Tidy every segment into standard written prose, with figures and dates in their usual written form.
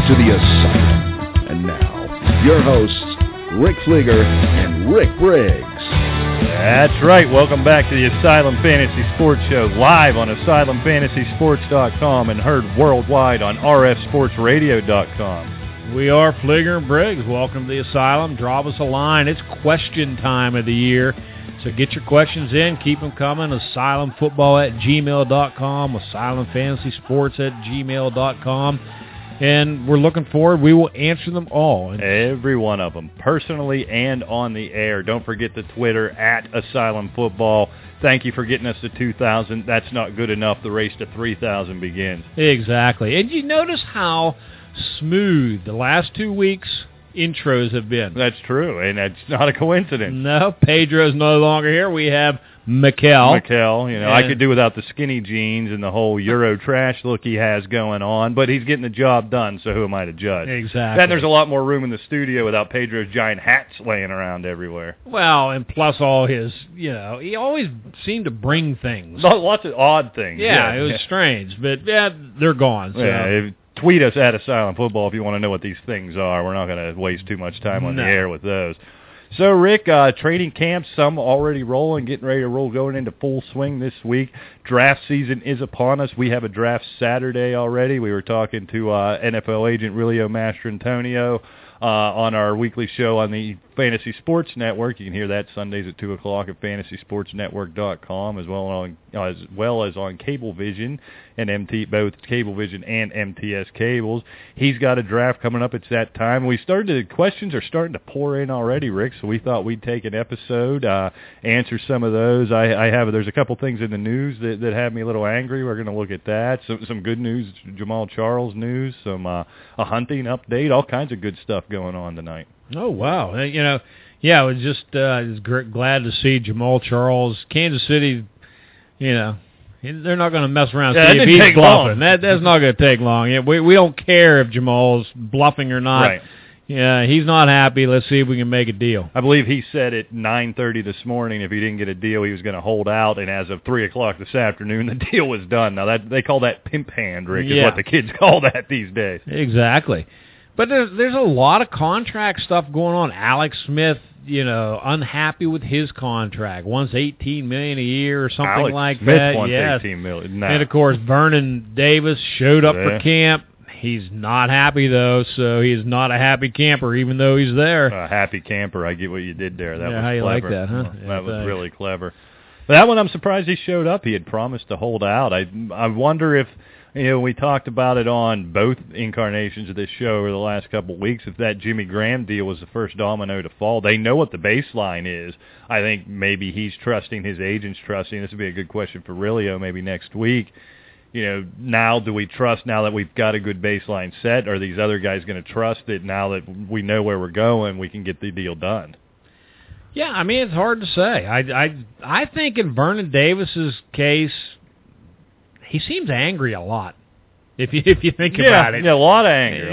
to the Asylum. And now, your hosts, Rick Flieger and Rick Briggs. That's right. Welcome back to the Asylum Fantasy Sports Show, live on AsylumFantasySports.com and heard worldwide on RFSportsRadio.com. We are Flieger and Briggs. Welcome to the Asylum. Drop us a line. It's question time of the year. So get your questions in. Keep them coming. AsylumFootball@gmail.com, AsylumFantasySports@gmail.com. And we're looking forward. We will answer them all. Every one of them, personally and on the air. Don't forget the Twitter @AsylumFootball. Thank you for getting us to 2,000. That's not good enough. The race to 3,000 begins. Exactly. And you notice how smooth the last 2 weeks' intros have been. That's true, and that's not a coincidence. No, Pedro's no longer here. We have Mikel. I could do without the skinny jeans and the whole Euro trash look he has going on, but he's getting the job done, so who am I to judge? Exactly. And there's a lot more room in the studio without Pedro's giant hats laying around everywhere. Well, and plus all his, he always seemed to bring things. Lots of odd things. Yeah, it was strange, but they're gone. So. Yeah, tweet us at Asylum Football if you want to know what these things are. We're not going to waste too much time on the air with those. So, Rick, training camps, some already rolling, getting ready to roll, going into full swing this week. Draft season is upon us. We have a draft Saturday already. We were talking to NFL agent Rilio Mastrantonio on our weekly show on the Fantasy Sports Network. You can hear that Sundays at 2 o'clock at FantasySportsNetwork.com, as well as on Cablevision and both Cablevision and MTS cables. He's got a draft coming up. It's that time. Questions are starting to pour in already, Rick, so we thought we'd take an episode, answer some of those. There's a couple things in the news that have me a little angry. We're going to look at that. Some good news, Jamal Charles news, some a hunting update, all kinds of good stuff going on tonight. Oh, wow. I was just glad to see Jamal Charles. Kansas City, they're not going to mess around and see if he's bluffing. That's not going to take long. We don't care if Jamal's bluffing or not. Right. Yeah, he's not happy. Let's see if we can make a deal. I believe he said at 9:30 this morning if he didn't get a deal, he was going to hold out, and as of 3 o'clock this afternoon, the deal was done. Now, they call that pimp hand, Rick, is what the kids call that these days. Exactly. But there's a lot of contract stuff going on. Alex Smith, unhappy with his contract. Wants $18 million a year or something like Smith that. Wants $18 million. No. And, of course, Vernon Davis showed up for camp. He's not happy, though, so he's not a happy camper, even though he's there. A happy camper. I get what you did there. That was how you clever. like that, huh? That was really clever. But that one, I'm surprised he showed up. He had promised to hold out. I wonder if, we talked about it on both incarnations of this show over the last couple of weeks, if that Jimmy Graham deal was the first domino to fall. They know what the baseline is. I think maybe he's trusting, his agent's trusting. This would be a good question for Rilio maybe next week. Now do we trust, now that we've got a good baseline set, are these other guys going to trust that now that we know where we're going, we can get the deal done? Yeah, it's hard to say. I think in Vernon Davis's case, he seems angry a lot. If you think about it, a lot of anger.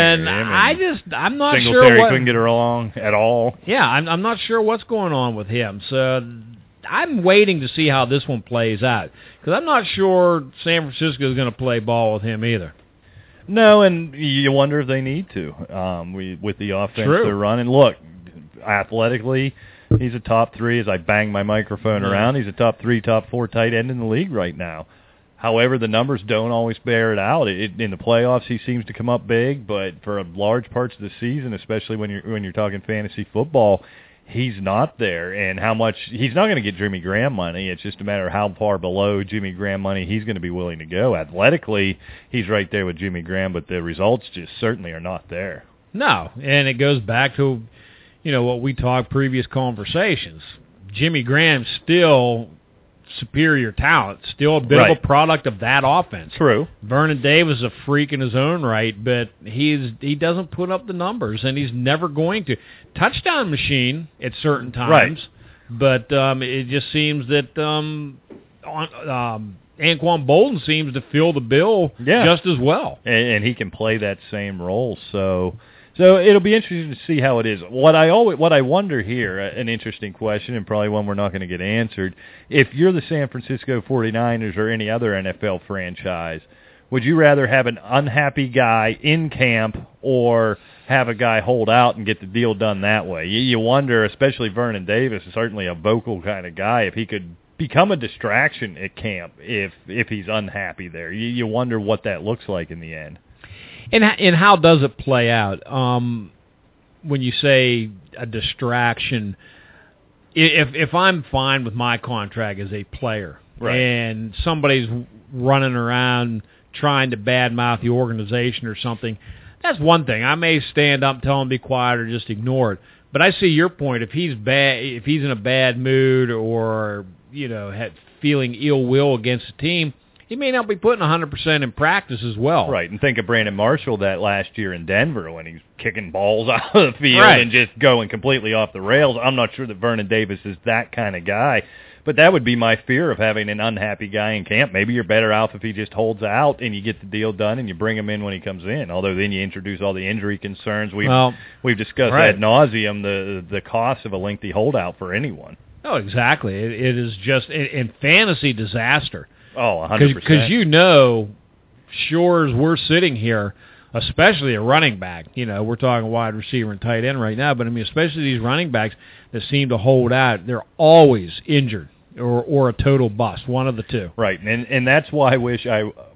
I'm not sure. Singletary couldn't get her along at all. Yeah, I'm not sure what's going on with him. So I'm waiting to see how this one plays out, because I'm not sure San Francisco is going to play ball with him either. No, and you wonder if they need to with the offense they're running. Look, athletically, he's a top 3. As I bang my microphone around, he's a top 3, top 4 tight end in the league right now. However, the numbers don't always bear it out. In the playoffs, he seems to come up big, but for large parts of the season, especially when you're talking fantasy football, he's not there. And how much he's not going to get Jimmy Graham money. It's just a matter of how far below Jimmy Graham money he's going to be willing to go. Athletically, he's right there with Jimmy Graham, but the results just certainly are not there. No, and it goes back to what we talked previous conversations. Jimmy Graham's still superior talent, still a bit of a product of that offense. True. Vernon Davis is a freak in his own right, but he doesn't put up the numbers, and he's never going to. Touchdown machine at certain times, but it just seems that Anquan Bolden seems to fill the bill just as well. And he can play that same role, so it'll be interesting to see how it is. What I wonder here, an interesting question, and probably one we're not going to get answered, if you're the San Francisco 49ers or any other NFL franchise, Would you rather have an unhappy guy in camp or have a guy hold out and get the deal done that way? You wonder, especially Vernon Davis is certainly a vocal kind of guy, if he could become a distraction at camp if he's unhappy there. You wonder what that looks like in the end. And how does it play out? When you say a distraction, if I'm fine with my contract as a player, right, and somebody's running around trying to badmouth the organization or something, that's one thing. I may stand up, tell him to be quiet, or just ignore it. But I see your point. If he's in a bad mood, or feeling ill will against the team, he may not be putting 100% in practice as well. Right, and think of Brandon Marshall that last year in Denver when he's kicking balls out of the field right, and just going completely off the rails. I'm not sure that Vernon Davis is that kind of guy. But that would be my fear of having an unhappy guy in camp. Maybe you're better off if he just holds out and you get the deal done and you bring him in when he comes in. Although then you introduce all the injury concerns. We've discussed right, ad nauseum the cost of a lengthy holdout for anyone. Oh, exactly. It is just in fantasy disaster. Oh, 100%. Because sure as we're sitting here, especially a running back, we're talking wide receiver and tight end right now, but I mean especially these running backs that seem to hold out, they're always injured or a total bust, one of the two. Right, and that's why I wish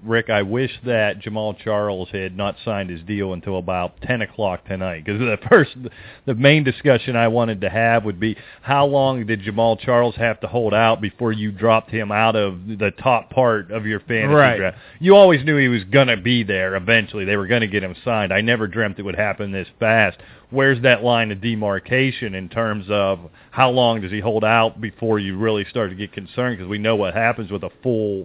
that Jamal Charles had not signed his deal until about 10 o'clock tonight, because the main discussion I wanted to have would be how long did Jamal Charles have to hold out before you dropped him out of the top part of your fantasy draft. You always knew he was going to be there eventually. They were going to get him signed. I never dreamt it would happen this fast. Where's that line of demarcation in terms of how long does he hold out before you really start to get concerned? Because we know what happens with a full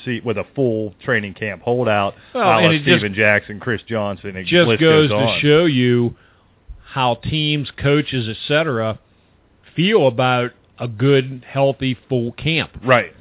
training camp holdout. Steven Jackson, Chris Johnson, it just goes to show you how teams, coaches, etc., feel about a good, healthy, full camp. Right.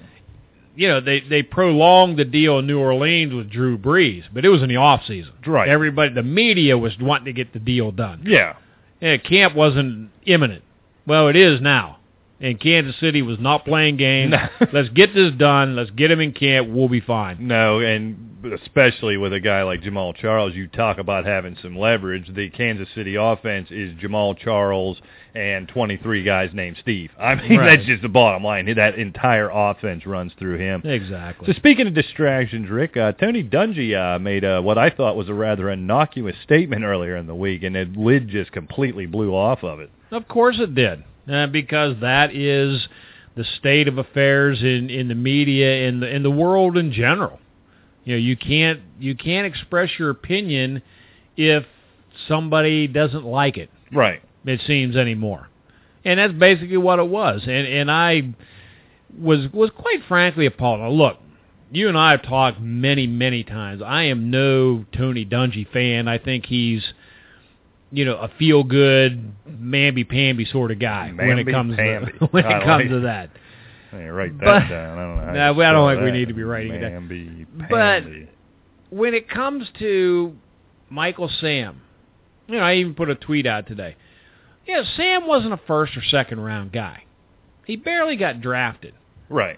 They prolonged the deal in New Orleans with Drew Brees, but it was in the off season. Right. Everybody, the media was wanting to get the deal done. Yeah. Camp wasn't imminent. Well, it is now. And Kansas City was not playing games. Let's get this done. Let's get him in camp. We'll be fine. No, and especially with a guy like Jamal Charles, you talk about having some leverage. The Kansas City offense is Jamal Charles and 23 guys named Steve. I mean, That's just the bottom line. That entire offense runs through him. Exactly. So speaking of distractions, Rick, Tony Dungy made what I thought was a rather innocuous statement earlier in the week, and the lid just completely blew off of it. Of course it did, because that is the state of affairs in the media and in the world in general. You can't express your opinion if somebody doesn't like it. Right. It seems anymore. And that's basically what it was. And I was quite frankly appalled. Now, look, you and I have talked many, many times. I am no Tony Dungy fan. I think he's, a feel-good, mamby-pamby sort of guy when it comes to that. Hey, write that down. I don't know how I don't think we need to be writing it down. Mamby-pamby. But when it comes to Michael Sam, I even put a tweet out today. Sam wasn't a first or second round guy. He barely got drafted. Right.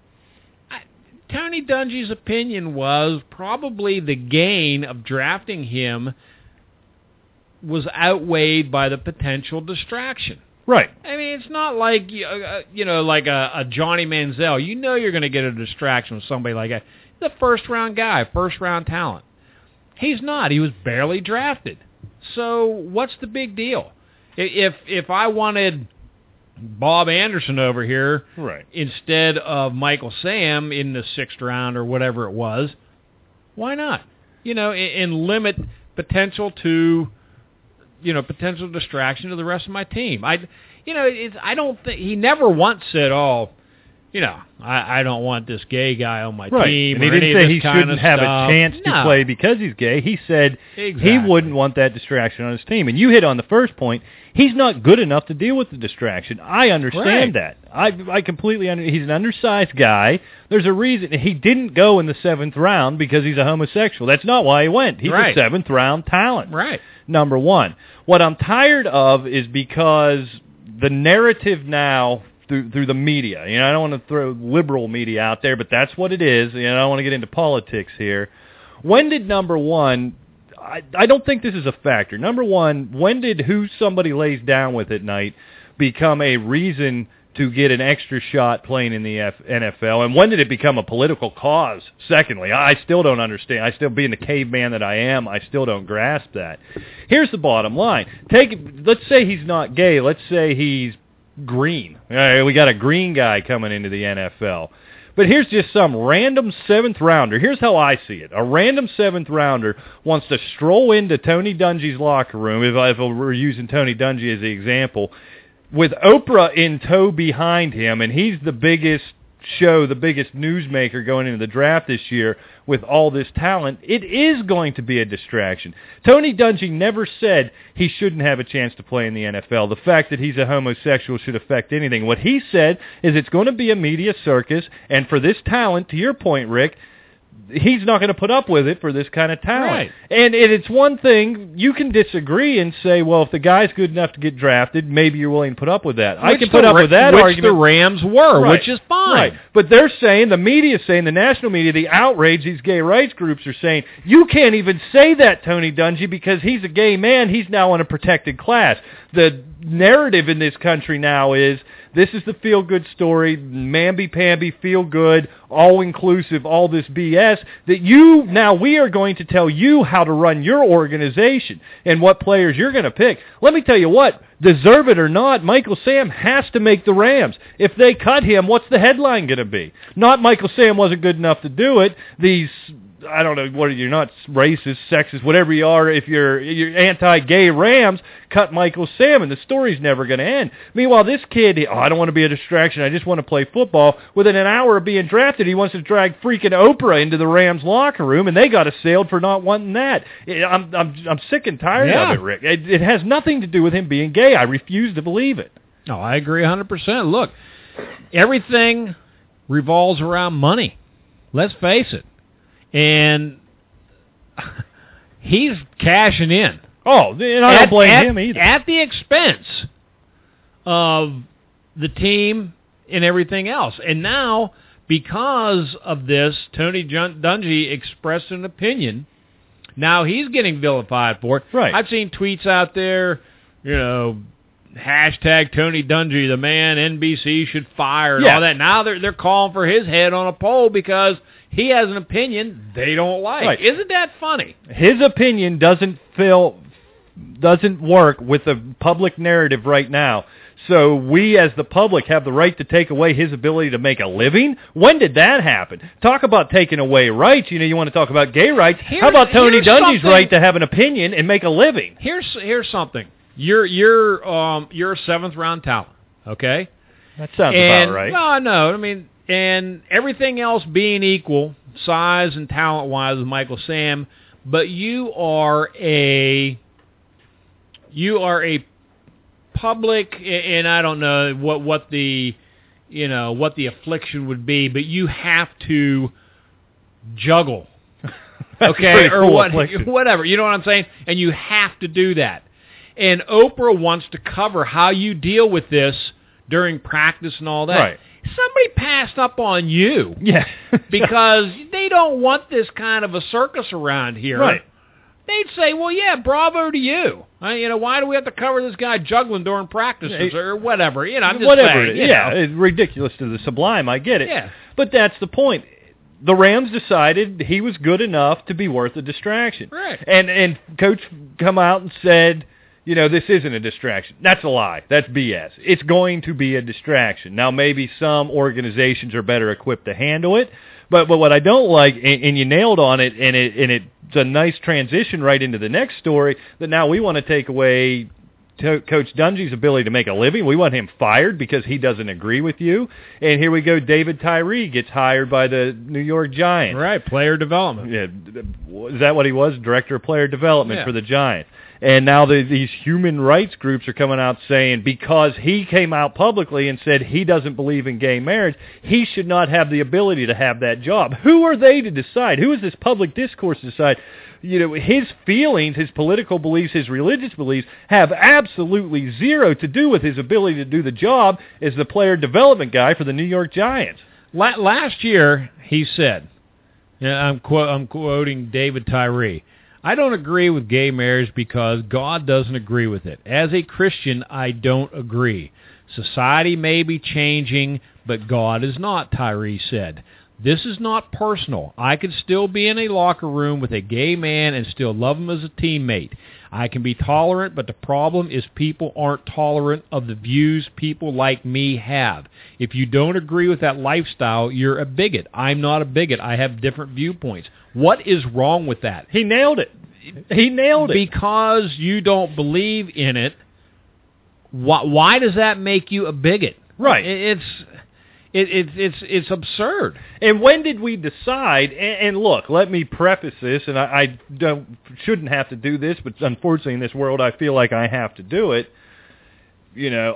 Tony Dungy's opinion was probably the gain of drafting him was outweighed by the potential distraction. Right. I mean, it's not like like a Johnny Manziel. You're going to get a distraction with somebody like that. He's a first round guy, first round talent. He's not. He was barely drafted. So what's the big deal? If I wanted Bob Anderson over here instead of Michael Sam in the 6th round or whatever it was, why not? And limit potential to potential distraction to the rest of my team. I don't think he never once said, I don't want this gay guy on my team. And he didn't say he shouldn't have a chance to play because he's gay. He said he wouldn't want that distraction on his team. And you hit on the first point. He's not good enough to deal with the distraction. I understand that. I completely understand. He's an undersized guy. There's a reason. He didn't go in the 7th round because he's a homosexual. That's not why he went. He's a 7th round talent. Right. Number one. What I'm tired of is because the narrative now through the media. I don't want to throw liberal media out there, but that's what it is. I don't want to get into politics here. When did, number one, I don't think this is a factor. Number one, when did who somebody lays down with at night become a reason to get an extra shot playing in the NFL, and when did it become a political cause? Secondly, I still don't understand. I still, being the caveman that I am, I still don't grasp that. Here's the bottom line. Let's say he's not gay. Let's say he's green. We got a green guy coming into the NFL. But here's just some random seventh-rounder. Here's how I see it. A random seventh-rounder wants to stroll into Tony Dungy's locker room, if we're using Tony Dungy as the example, with Oprah in tow behind him, and he's the biggest show, the biggest newsmaker going into the draft this year with all this talent, it is going to be a distraction. Tony Dungy never said he shouldn't have a chance to play in the NFL. The fact that he's a homosexual should affect anything. What he said is it's going to be a media circus, and for this talent, to your point, Rick, he's not going to put up with it for this kind of talent. Right. And it's one thing, you can disagree and say, well, if the guy's good enough to get drafted, maybe you're willing to put up with that. I can put up with that argument. Which the Rams were, right. Which is fine. Right. But they're saying, the media's saying, the national media, the outrage, these gay rights groups are saying, you can't even say that, Tony Dungy, because he's a gay man, he's now in a protected class. The narrative in this country now is, this is the feel-good story, mamby-pamby, feel-good, all-inclusive, all this BS, that we are going to tell you how to run your organization and what players you're going to pick. Let me tell you what, deserve it or not, Michael Sam has to make the Rams. If they cut him, what's the headline going to be? Not Michael Sam wasn't good enough to do it. These, I don't know, you're not racist, sexist, whatever you are, if you're anti-gay Rams, cut Michael Sam, and the story's never going to end. Meanwhile, this kid, I don't want to be a distraction, I just want to play football. Within an hour of being drafted, he wants to drag freaking Oprah into the Rams locker room, and they got assailed for not wanting that. I'm sick and tired of it, Rick. It has nothing to do with him being gay. I refuse to believe it. No, I agree 100%. Look, everything revolves around money. Let's face it. And he's cashing in. Oh, and I don't blame him either. At the expense of the team and everything else. And now, because of this, Tony Dungy expressed an opinion. Now he's getting vilified for it. Right. I've seen tweets out there, hashtag Tony Dungy, the man NBC should fire and all that. Now they're calling for his head on a pole because he has an opinion they don't like. Right. Isn't that funny? His opinion doesn't work with the public narrative right now. So we, as the public, have the right to take away his ability to make a living? When did that happen? Talk about taking away rights. You want to talk about gay rights. How about Tony Dungy's right to have an opinion and make a living? Here's something. You're a seventh-round talent, okay? That sounds about right. Well, no, I mean, and everything else being equal, size and talent-wise with Michael Sam, but you are a public, and I don't know what the affliction would be, but you have to juggle, okay, or whatever. You know what I'm saying? And you have to do that. And Oprah wants to cover how you deal with this during practice and all that. Right. Somebody passed up on you. Yeah. Because they don't want this kind of a circus around here. Right. They'd say, well, yeah, bravo to you. Why do we have to cover this guy juggling during practices or whatever? I'm just saying. It's ridiculous to the sublime. I get it. Yeah. But that's the point. The Rams decided he was good enough to be worth a distraction. Right. And Coach come out and said, this isn't a distraction. That's a lie. That's BS. It's going to be a distraction. Now, maybe some organizations are better equipped to handle it, but what I don't like, and you nailed on it, and it's a nice transition right into the next story, that now we want to take away Coach Dungy's ability to make a living. We want him fired because he doesn't agree with you. And here we go, David Tyree gets hired by the New York Giants. Right, player development. Yeah, is that what he was? Director of player development for the Giants. And now these human rights groups are coming out saying because he came out publicly and said he doesn't believe in gay marriage, he should not have the ability to have that job. Who are they to decide? Who is this public discourse to decide? His feelings, his political beliefs, his religious beliefs have absolutely zero to do with his ability to do the job as the player development guy for the New York Giants. Last year, he said, Yeah, I'm quoting David Tyree. I don't agree with gay marriage because God doesn't agree with it. As a Christian, I don't agree. Society may be changing, but God is not, Tyree said. This is not personal. I could still be in a locker room with a gay man and still love him as a teammate. I can be tolerant, but the problem is people aren't tolerant of the views people like me have. If you don't agree with that lifestyle, you're a bigot. I'm not a bigot. I have different viewpoints. What is wrong with that? He nailed it. He nailed it. Because you don't believe in it, why does that make you a bigot? Right. It's absurd. And when did we decide? And look, let me preface this, and I shouldn't have to do this, but unfortunately in this world I feel like I have to do it. You know,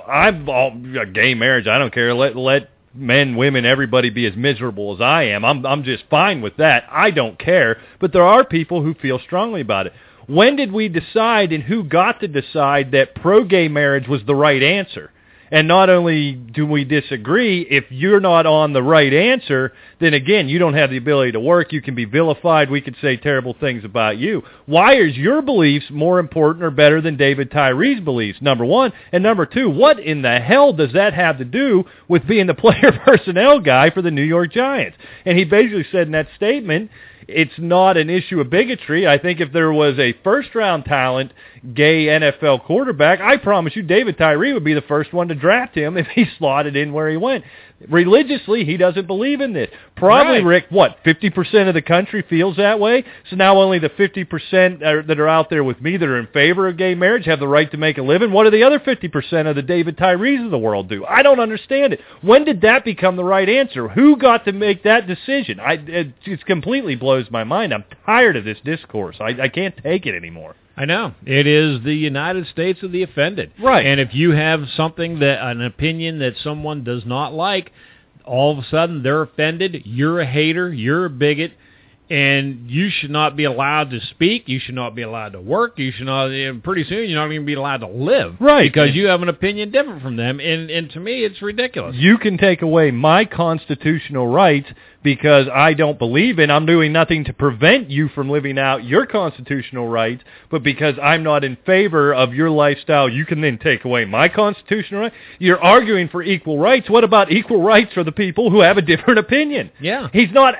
gay marriage, I don't care. Let men, women, everybody be as miserable as I am. I'm just fine with that. I don't care. But there are people who feel strongly about it. When did we decide, and who got to decide, that pro-gay marriage was the right answer? And not only do we disagree, if you're not on the right answer, then again, you don't have the ability to work. You can be vilified. We could say terrible things about you. Why is your beliefs more important or better than David Tyree's beliefs, number one? And number two, what in the hell does that have to do with being the player personnel guy for the New York Giants? And he basically said in that statement, it's not an issue of bigotry. I think if there was a first-round talent, gay NFL quarterback, I promise you David Tyree would be the first one to draft him if he slotted in where he went. Religiously, he doesn't believe in this. Probably, right. Rick, 50% of the country feels that way? So now only the 50% that are out there with me that are in favor of gay marriage have the right to make a living. What do the other 50% of the David Tyrees of the world do? I don't understand it. When did that become the right answer? Who got to make that decision? It completely blows my mind. I'm tired of this discourse. I can't take it anymore. I know. It is the United States of the offended. Right. And if you have an opinion that someone does not like, all of a sudden they're offended, you're a hater, you're a bigot, and you should not be allowed to speak, you should not be allowed to work, you should not, pretty soon you're not even be allowed to live. Right. Because you have an opinion different from them, and to me it's ridiculous. You can take away my constitutional rights because I don't believe in, I'm doing nothing to prevent you from living out your constitutional rights, but because I'm not in favor of your lifestyle, you can then take away my constitutional rights. You're arguing for equal rights. What about equal rights for the people who have a different opinion? Yeah. He's not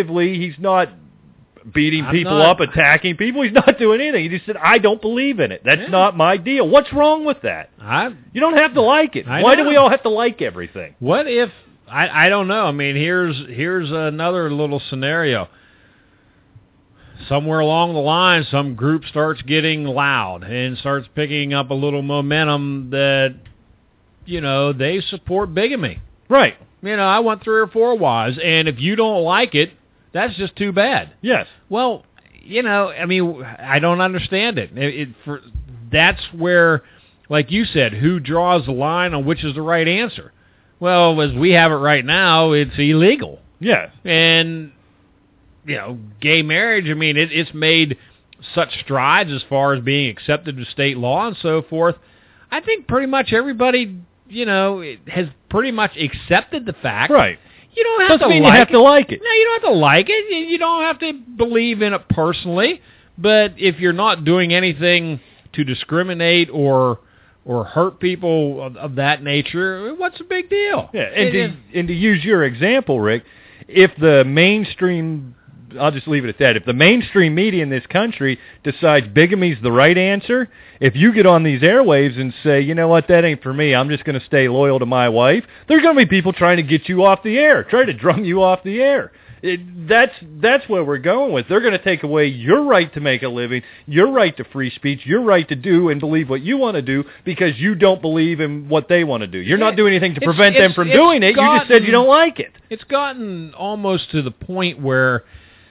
beating people up, attacking people. He's not doing anything. He just said, I don't believe in it. That's not my deal. What's wrong with that? You don't have to like it. Why do we all have to like everything? What if, I don't know. I mean, here's another little scenario. Somewhere along the line, some group starts getting loud and starts picking up a little momentum that, they support bigamy. Right. I want 3 or 4 wives, and if you don't like it, that's just too bad. Yes. Well, I don't understand it. That's where, like you said, who draws the line on which is the right answer? Well, as we have it right now, it's illegal. Yes. And, gay marriage, it's made such strides as far as being accepted to state law and so forth. I think pretty much everybody, has pretty much accepted the fact. Right. You don't have to like it. You have to like it. No, you don't have to like it. You don't have to believe in it personally. But if you're not doing anything to discriminate or hurt people of that nature, what's the big deal? Yeah, and to use your example, Rick, if the mainstream, I'll just leave it at that, if the mainstream media in this country decides bigamy's the right answer, if you get on these airwaves and say, you know what, that ain't for me, I'm just going to stay loyal to my wife, there's going to be people trying to get you off the air, try to drum you off the air. That's where we're going with. They're going to take away your right to make a living, your right to free speech, your right to do and believe what you want to do because you don't believe in what they want to do. You're not doing anything to prevent them from doing it. You just said you don't like it. It's gotten almost to the point where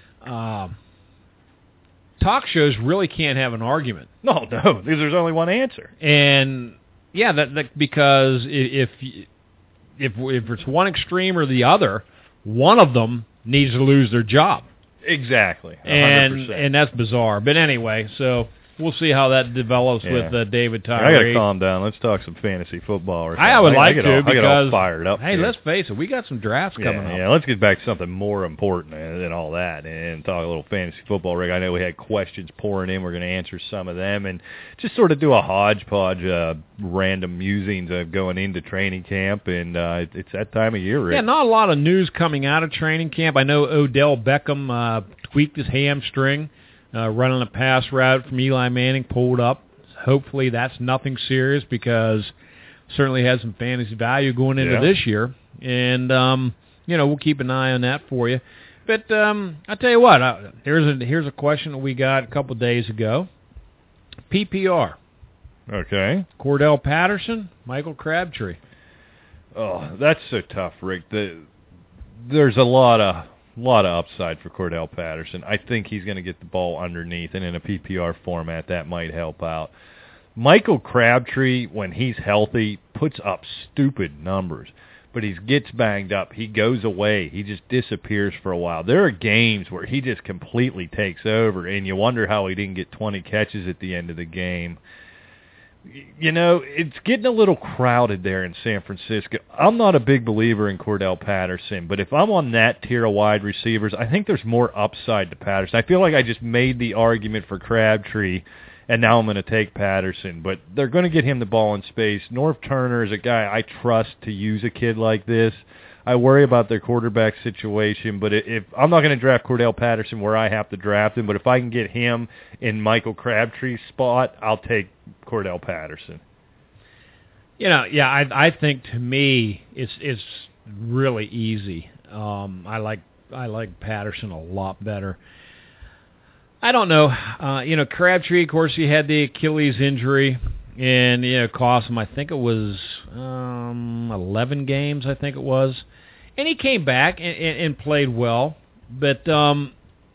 talk shows really can't have an argument. No, because there's only one answer. And yeah, that because if it's one extreme or the other, one of them needs to lose their job. Exactly. 100%. And that's bizarre. But anyway, so we'll see how that develops with David Tyree. I got to calm down. Let's talk some fantasy football. Or I would like to because I get all fired up. Hey, let's face it, we got some drafts coming up. Yeah, let's get back to something more important than all that and talk a little fantasy football, Rick. I know we had questions pouring in. We're going to answer some of them and just sort of do a hodgepodge, random musings of going into training camp, and it's that time of year, Rick. Yeah, not a lot of news coming out of training camp. I know Odell Beckham tweaked his hamstring. Running a pass route from Eli Manning, pulled up. Hopefully that's nothing serious because certainly has some fantasy value going into this year. And, we'll keep an eye on that for you. But I'll tell you what, here's a question that we got a couple days ago. PPR. Okay. Cordell Patterson, Michael Crabtree. Oh, that's so tough, Rick. There's a lot of upside for Cordell Patterson. I think he's going to get the ball underneath, and in a PPR format, that might help out. Michael Crabtree, when he's healthy, puts up stupid numbers, but he gets banged up. He goes away. He just disappears for a while. There are games where he just completely takes over, and you wonder how he didn't get 20 catches at the end of the game. It's getting a little crowded there in San Francisco. I'm not a big believer in Cordell Patterson, but if I'm on that tier of wide receivers, I think there's more upside to Patterson. I feel like I just made the argument for Crabtree, and now I'm going to take Patterson. But they're going to get him the ball in space. Norv Turner is a guy I trust to use a kid like this. I worry about their quarterback situation, but if I'm not going to draft Cordell Patterson where I have to draft him, but if I can get him in Michael Crabtree's spot, I'll take Cordell Patterson. I think to me it's really easy. I like Patterson a lot better. I don't know. Crabtree, of course, he had the Achilles injury, and cost him. I think it was 11 games. I think it was, and he came back and played well. But I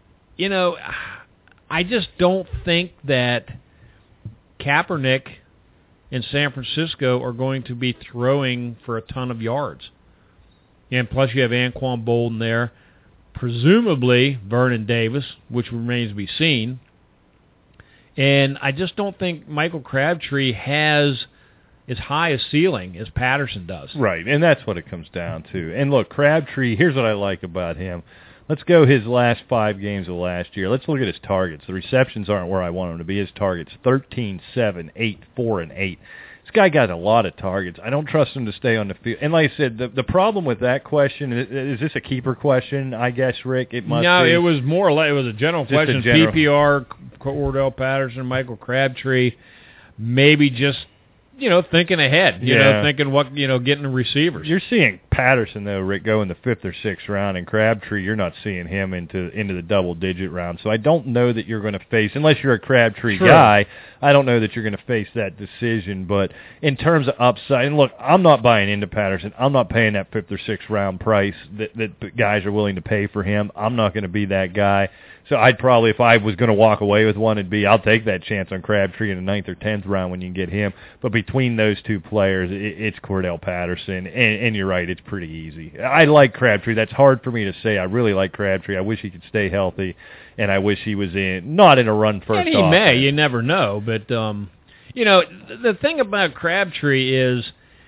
just don't think that Kaepernick in San Francisco are going to be throwing for a ton of yards. And plus, you have Anquan Boldin there, presumably Vernon Davis, which remains to be seen. And I just don't think Michael Crabtree has as high a ceiling as Patterson does. Right, and that's what it comes down to. And look, Crabtree, here's what I like about him. Let's go his last 5 games of last year. Let's look at his targets. The receptions aren't where I want him to be. His targets, 13, 7, 8, 4, and 8. This guy got a lot of targets. I don't trust him to stay on the field. And like I said, the problem with that question, is this a keeper question, I guess, Rick? It must be. No, it was more or less, it was a general question. PPR, Cordell Patterson, Michael Crabtree, maybe just, thinking ahead, thinking what, getting the receivers. You're seeing Patterson, though, Rick, go in the 5th or 6th round, and Crabtree, you're not seeing him into the double-digit round. So I don't know that you're going to face, unless you're a Crabtree guy, I don't know that you're going to face that decision. But in terms of upside, and look, I'm not buying into Patterson. I'm not paying that 5th or 6th round price that guys are willing to pay for him. I'm not going to be that guy. So I'd probably, if I was going to walk away with one, it'd be I'll take that chance on Crabtree in the 9th or 10th round when you can get him. But between those two players, it's Cordell Patterson, and you're right, it's pretty easy. I like Crabtree. That's hard for me to say. I really like Crabtree. I wish he could stay healthy, and I wish he was not in a run first. And he may. You never know. But the thing about Crabtree is,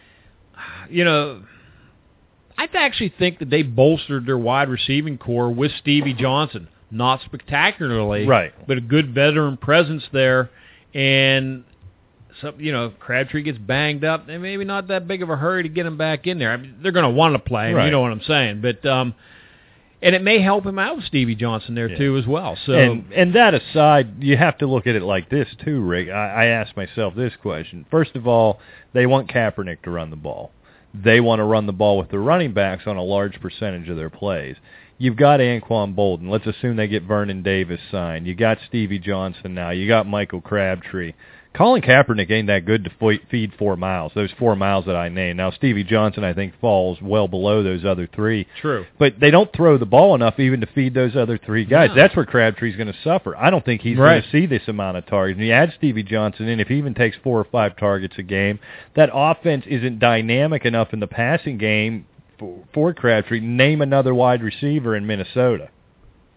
I actually think that they bolstered their wide receiving core with Stevie Johnson. Not spectacularly, right, but a good veteran presence there. And, Crabtree gets banged up, and maybe not that big of a hurry to get him back in there. I mean, they're going to want to play him, right. You know what I'm saying. But and it may help him out with Stevie Johnson there, too, as well. So, and that aside, you have to look at it like this, too, Rick. I asked myself this question. First of all, they want Kaepernick to run the ball. They want to run the ball with their running backs on a large percentage of their plays. You've got Anquan Boldin. Let's assume they get Vernon Davis signed. You got Stevie Johnson now. You got Michael Crabtree. Colin Kaepernick ain't that good to feed 4 miles, those 4 miles that I named. Now, Stevie Johnson, I think, falls well below those other 3. True. But they don't throw the ball enough even to feed those other 3 guys. No. That's where Crabtree's going to suffer. I don't think he's going to see this amount of targets. And you add Stevie Johnson in, if he even takes 4 or 5 targets a game, that offense isn't dynamic enough in the passing game for Crabtree. Name another wide receiver in Minnesota.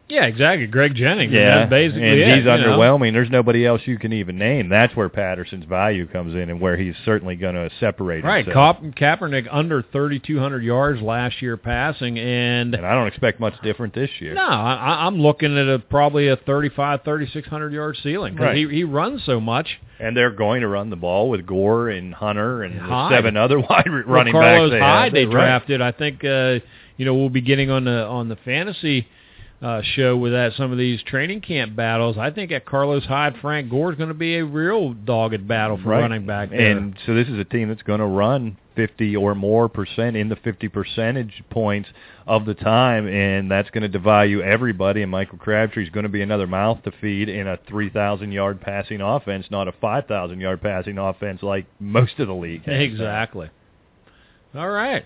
Yeah, exactly. Greg Jennings. Yeah, that's basically and it, he's underwhelming. There's nobody else you can even name. That's where Patterson's value comes in and where he's certainly going to separate himself. Right, Kaepernick under 3,200 yards last year passing, and I don't expect much different this year. No, I'm looking at probably a 3,600 yard ceiling because he runs so much. And they're going to run the ball with Gore and Hunter and Hyde. 7 other running Carlos backs. Hyde they drafted. I think we'll be getting on the fantasy show with some of these training camp battles. I think at Carlos Hyde, Frank Gore is going to be a real dogged battle for running back there. And so this is a team that's going to run 50 or more percent in the 50 percentage points of the time, and that's going to devalue everybody. And Michael Crabtree's going to be another mouth to feed in a 3,000-yard passing offense, not a 5,000-yard passing offense like most of the league has. Exactly. All right.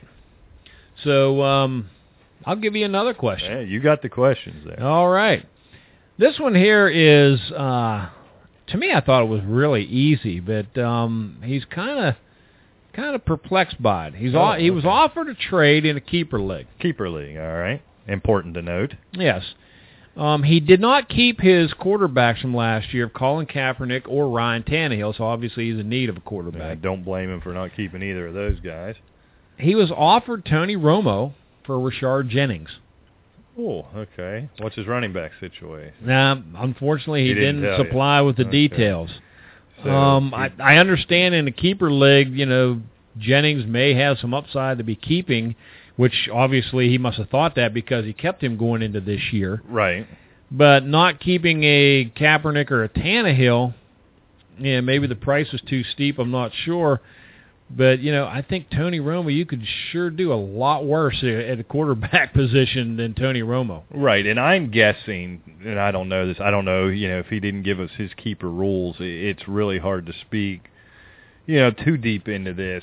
So I'll give you another question. Yeah, you got the questions there. All right. This one here is, to me, I thought it was really easy, but he's kind of perplexed by it. He was offered a trade in a keeper league. Keeper league, all right. Important to note. Yes. He did not keep his quarterbacks from last year, Colin Kaepernick or Ryan Tannehill, so obviously he's in need of a quarterback. Don't blame him for not keeping either of those guys. He was offered Tony Romo for Rashard Jennings. Oh, okay. What's his running back situation? Now, unfortunately, he didn't supply with the details. So I understand in the keeper league, Jennings may have some upside to be keeping, which obviously he must have thought that because he kept him going into this year. Right. But not keeping a Kaepernick or a Tannehill, maybe the price was too steep, I'm not sure. But, I think Tony Romo, you could sure do a lot worse at the quarterback position than Tony Romo. Right, and I'm guessing, and I don't know this, I don't know, if he didn't give us his keeper rules, it's really hard to speak, too deep into this.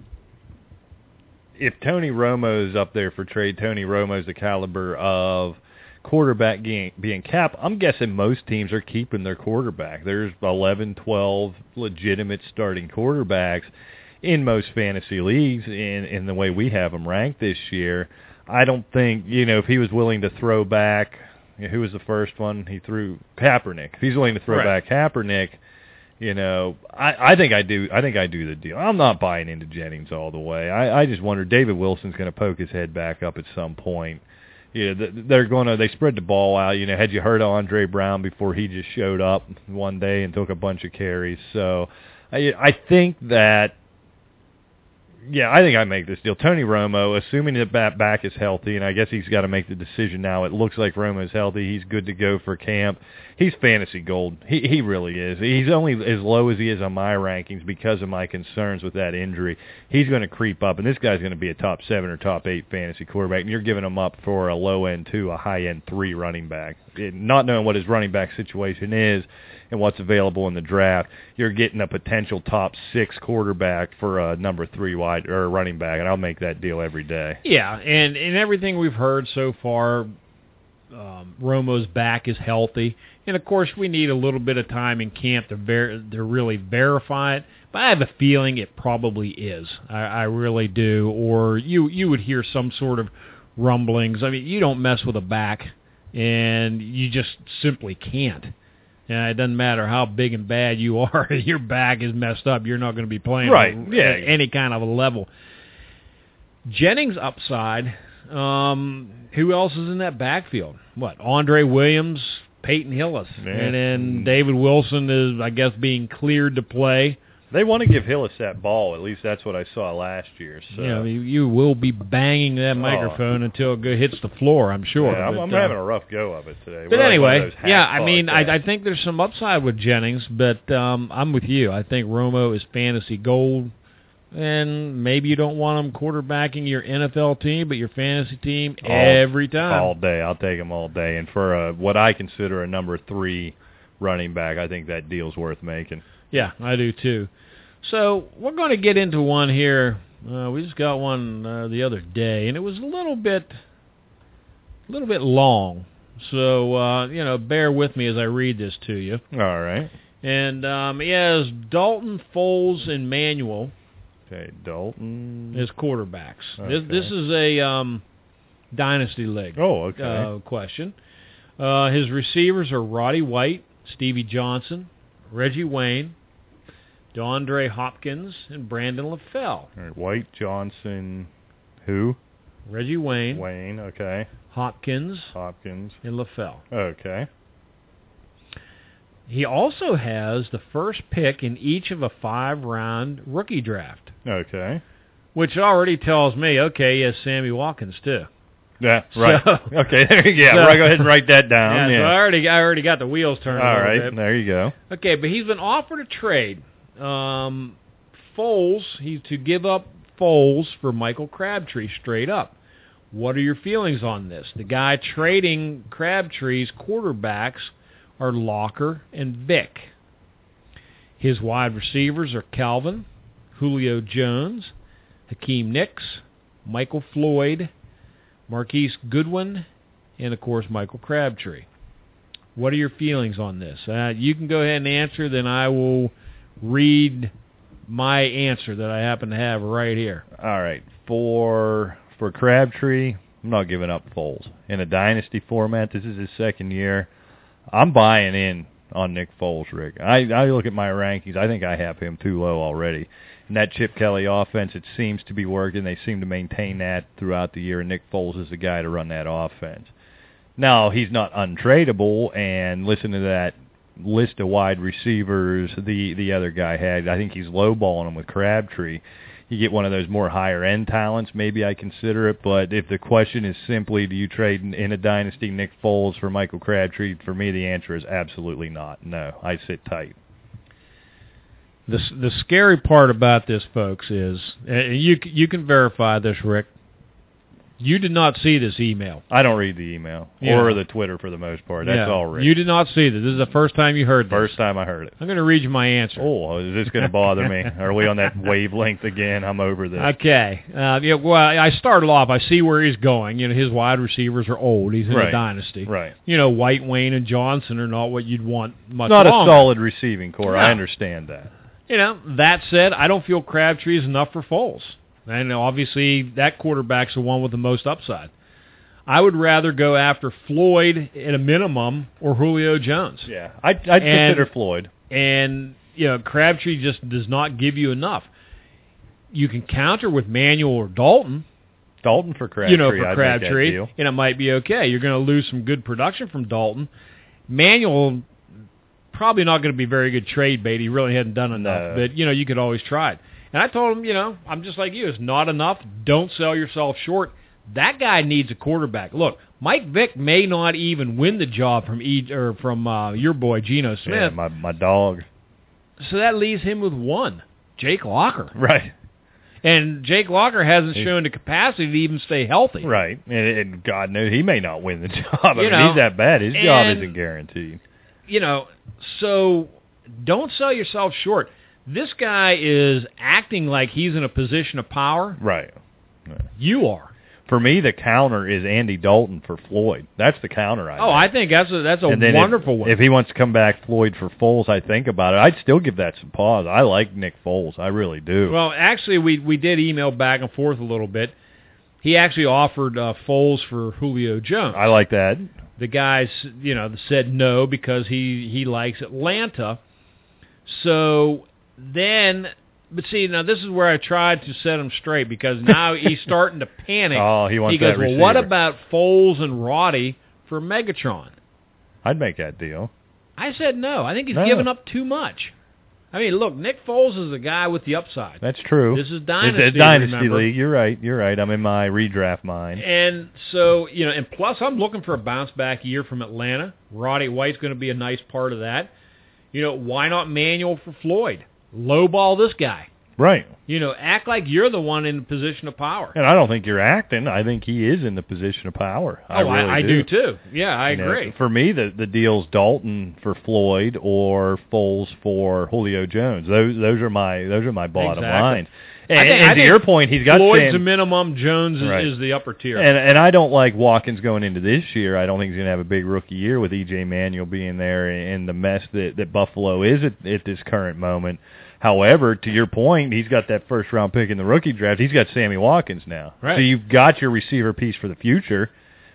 If Tony Romo's up there for trade, Tony Romo's the caliber of quarterback being capped, I'm guessing most teams are keeping their quarterback. There's 11, 12 legitimate starting quarterbacks in most fantasy leagues, in the way we have them ranked this year. I don't think, if he was willing to throw back, who was the first one? He threw Kaepernick. If he's willing to throw back Kaepernick, I think I do the deal. I'm not buying into Jennings all the way. I just wonder, David Wilson's going to poke his head back up at some point. They spread the ball out. Had you heard of Andre Brown before he just showed up one day and took a bunch of carries? So I think that, I think I make this deal. Tony Romo, assuming that back is healthy, and I guess he's got to make the decision now. It looks like Romo's healthy. He's good to go for camp. He's fantasy gold. He really is. He's only as low as he is on my rankings because of my concerns with that injury. He's going to creep up, and this guy's going to be a top 7 or top 8 fantasy quarterback, and you're giving him up for a low-end 2, a high-end 3 running back. Not knowing what his running back situation is and what's available in the draft, you're getting a potential top 6 quarterback for a number 3 wide or running back, and I'll make that deal every day. Yeah, and in everything we've heard so far, Romo's back is healthy, and of course we need a little bit of time in camp to really verify it. But I have a feeling it probably is. I really do. Or you would hear some sort of rumblings. I mean, you don't mess with a back, and you just simply can't. It doesn't matter how big and bad you are. If your back is messed up, you're not going to be playing at any kind of a level. Jennings' upside, who else is in that backfield? Andre Williams, Peyton Hillis. Yeah. And then David Wilson is, I guess, being cleared to play. They want to give Hillis that ball. At least that's what I saw last year. So. You will be banging that microphone until it hits the floor, I'm sure. Yeah, I'm having a rough go of it today. But anyway, I think there's some upside with Jennings, but I'm with you. I think Romo is fantasy gold, and maybe you don't want him quarterbacking your NFL team, but your fantasy team every time. All day. I'll take him all day. And for what I consider a number 3 running back, I think that deal's worth making. Yeah, I do too. So we're going to get into one here. We just got one the other day, and it was a little bit long. So bear with me as I read this to you. All right. And he has Dalton, Foles, and Manuel. Okay, Dalton as quarterbacks. Okay. This is a dynasty league. Oh, okay. Question. His receivers are Roddy White, Stevie Johnson, Reggie Wayne, DeAndre Hopkins, and Brandon LaFell. All right, White, Johnson, who? Reggie Wayne. Wayne, okay. Hopkins. And LaFell. Okay. He also has the first pick in each of a 5-round rookie draft. Okay. Which already tells me, okay, he has Sammy Watkins too. Yeah, right. So, okay, there you go. So, We're going to go ahead and write that down. Yeah, so I already got the wheels turning All a little right, bit. There you go. Okay, but he's been offered a trade. Foles, he's to give up Foles for Michael Crabtree straight up. What are your feelings on this? The guy trading Crabtree's quarterbacks are Locker and Vick. His wide receivers are Calvin, Julio Jones, Hakeem Nicks, Michael Floyd, Marquise Goodwin, and, of course, Michael Crabtree. What are your feelings on this? You can go ahead and answer, then I will read my answer that I happen to have right here. All right. For Crabtree, I'm not giving up Foles. In a dynasty format, this is his second year. I'm buying in on Nick Foles, Rick. I look at my rankings. I think I have him too low already. And that Chip Kelly offense, it seems to be working. They seem to maintain that throughout the year, and Nick Foles is the guy to run that offense. Now, he's not untradeable, and listen to that list of wide receivers the other guy had. I think he's lowballing him with Crabtree. You get one of those more higher-end talents, maybe I consider it. But if the question is simply, do you trade in a dynasty Nick Foles for Michael Crabtree, for me the answer is absolutely not. No, I sit tight. The scary part about this, folks, is, you can verify this, Rick, you did not see this email. I don't read the email or the Twitter for the most part. That's all Rick. You did not see this. This is the first time you heard this. First time I heard it. I'm going to read you my answer. Oh, is this going to bother me? Are we on that wavelength again? I'm over this. Okay. Well, I started off. I see where he's going. His wide receivers are old. He's in a dynasty. Right. White, Wayne, and Johnson are not what you'd want much not longer. A solid receiving core. No. I understand that. That said, I don't feel Crabtree is enough for Foles. And obviously, that quarterback's the one with the most upside. I would rather go after Floyd at a minimum or Julio Jones. Yeah, I'd consider Floyd. And, Crabtree just does not give you enough. You can counter with Manuel or Dalton. Dalton for Crabtree. For Crabtree, and it might be okay. You're going to lose some good production from Dalton. Manuel, probably not going to be very good trade bait. He really hadn't done enough. But, you could always try it. And I told him, I'm just like you. It's not enough. Don't sell yourself short. That guy needs a quarterback. Look, Mike Vick may not even win the job from your boy Geno Smith. Yeah, my dog. So that leaves him with one, Jake Locker. Right. And Jake Locker hasn't shown the capacity to even stay healthy. Right. And God knows he may not win the job. I mean, he's that bad. His job isn't guaranteed. So don't sell yourself short. This guy is acting like he's in a position of power. Right. You are. For me, the counter is Andy Dalton for Floyd. That's the counter. I think that's a wonderful one. If he wants to come back Floyd for Foles, I think about it. I'd still give that some pause. I like Nick Foles. I really do. Well, actually, we did email back and forth a little bit. He actually offered Foles for Julio Jones. I like that. The guy, said no because he likes Atlanta. So then... But see, now this is where I tried to set him straight because now he's starting to panic. Oh, he wants that receiver. Well, what about Foles and Roddy for Megatron? I'd make that deal. I said no. I think he's giving up too much. I mean, look, Nick Foles is the guy with the upside. That's true. This is Dynasty, it's a Dynasty remember? League. You're right. I'm in my redraft mind. And so, and plus I'm looking for a bounce-back year from Atlanta. Roddy White's going to be a nice part of that. Why not Manuel for Floyd? Lowball this guy. Right. Act like you're the one in the position of power. And I don't think you're acting. I think he is in the position of power. I do too. Yeah, I agree. For me, the deal's Dalton for Floyd or Foles for Julio Jones. Those are my bottom line. And to your point, he's got Floyd's the minimum. Jones is the upper tier. And I don't like Watkins going into this year. I don't think he's going to have a big rookie year with E.J. Manuel being there and the mess that Buffalo is at this current moment. However, to your point, he's got that first-round pick in the rookie draft. He's got Sammy Watkins now. Right. So you've got your receiver piece for the future.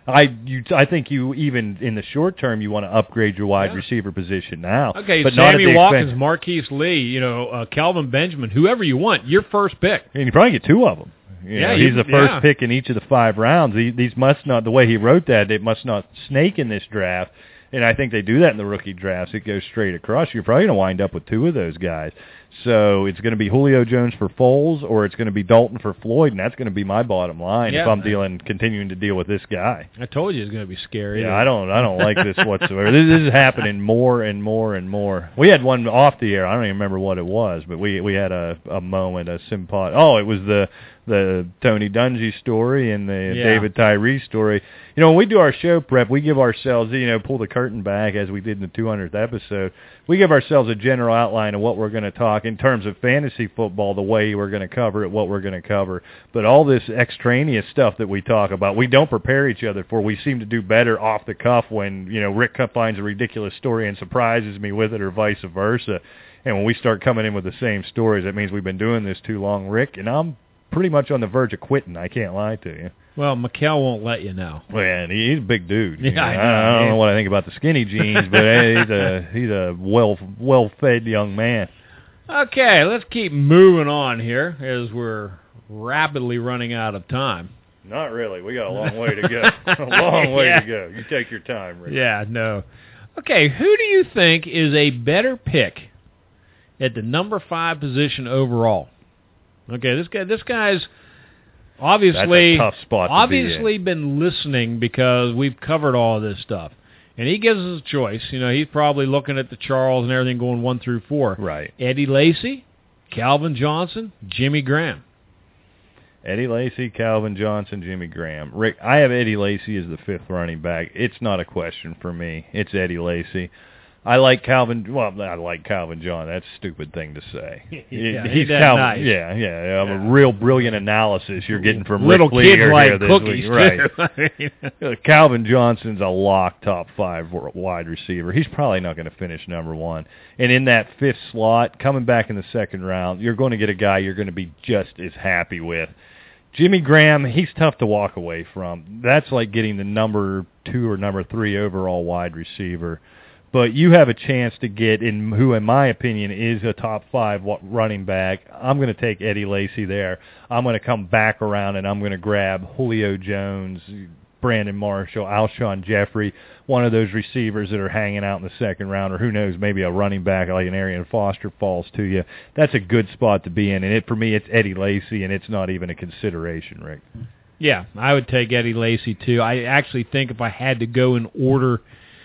I think you even in the short term you want to upgrade your wide receiver position now. Okay, but Sammy Watkins, Marquise Lee, Calvin Benjamin, whoever you want, your first pick. And you probably get two of them. He's the first pick in each of the 5 rounds. These must not, the way he wrote that, it must not snake in this draft. And I think they do that in the rookie drafts. It goes straight across. You're probably going to wind up with 2 of those guys. So it's going to be Julio Jones for Foles, or it's going to be Dalton for Floyd, and that's going to be my bottom line if I'm continuing to deal with this guy. I told you it's going to be scary. Yeah, I don't like this whatsoever. This is happening more and more and more. We had one off the air. I don't even remember what it was, but we had a moment, a sympod. Oh, it was the Tony Dungy story and the David Tyree story. When we do our show prep, we give ourselves, pull the curtain back as we did in the 200th episode. We give ourselves a general outline of what we're going to talk in terms of fantasy football, the way we're going to cover it, what we're going to cover. But all this extraneous stuff that we talk about, we don't prepare each other for. We seem to do better off the cuff when, Rick finds a ridiculous story and surprises me with it, or vice versa. And when we start coming in with the same stories, that means we've been doing this too long, Rick, and I'm pretty much on the verge of quitting. I can't lie to you. Well, McHale won't let you know. Well, and he's a big dude. Yeah, I don't know what I think about the skinny jeans, but he's a well-fed young man. Okay, let's keep moving on here as we're rapidly running out of time. Not really. We got a long way to go. A long way to go. You take your time, Rick. Yeah, no. Okay, who do you think is a better pick at the number 5 position overall? Okay, this guy's obviously that's a tough spot obviously been listening because we've covered all this stuff. And he gives us a choice. He's probably looking at the Charles and everything going 1 through 4. Right. Eddie Lacy, Calvin Johnson, Jimmy Graham. Eddie Lacy, Calvin Johnson, Jimmy Graham. Rick, I have Eddie Lacy as the 5th running back. It's not a question for me. It's Eddie Lacy. I like Calvin John. That's a stupid thing to say. He's Calvin. Nice. Yeah. A real brilliant analysis you're getting from little Rick kids Lear like here this cookies week. Right. Calvin Johnson's a lock top 5 wide receiver. He's probably not going to finish number 1. And in that 5th slot, coming back in the 2nd round, you're going to get a guy you're going to be just as happy with. Jimmy Graham, he's tough to walk away from. That's like getting the number 2 or number 3 overall wide receiver. But you have a chance to get in who, in my opinion, is a top 5 running back. I'm going to take Eddie Lacy there. I'm going to come back around, and I'm going to grab Julio Jones, Brandon Marshall, Alshon Jeffrey, one of those receivers that are hanging out in the 2nd round, or who knows, maybe a running back like an Arian Foster falls to you. That's a good spot to be in. And for me, it's Eddie Lacy, and it's not even a consideration, Rick. Yeah, I would take Eddie Lacy, too. I actually think if I had to go in order,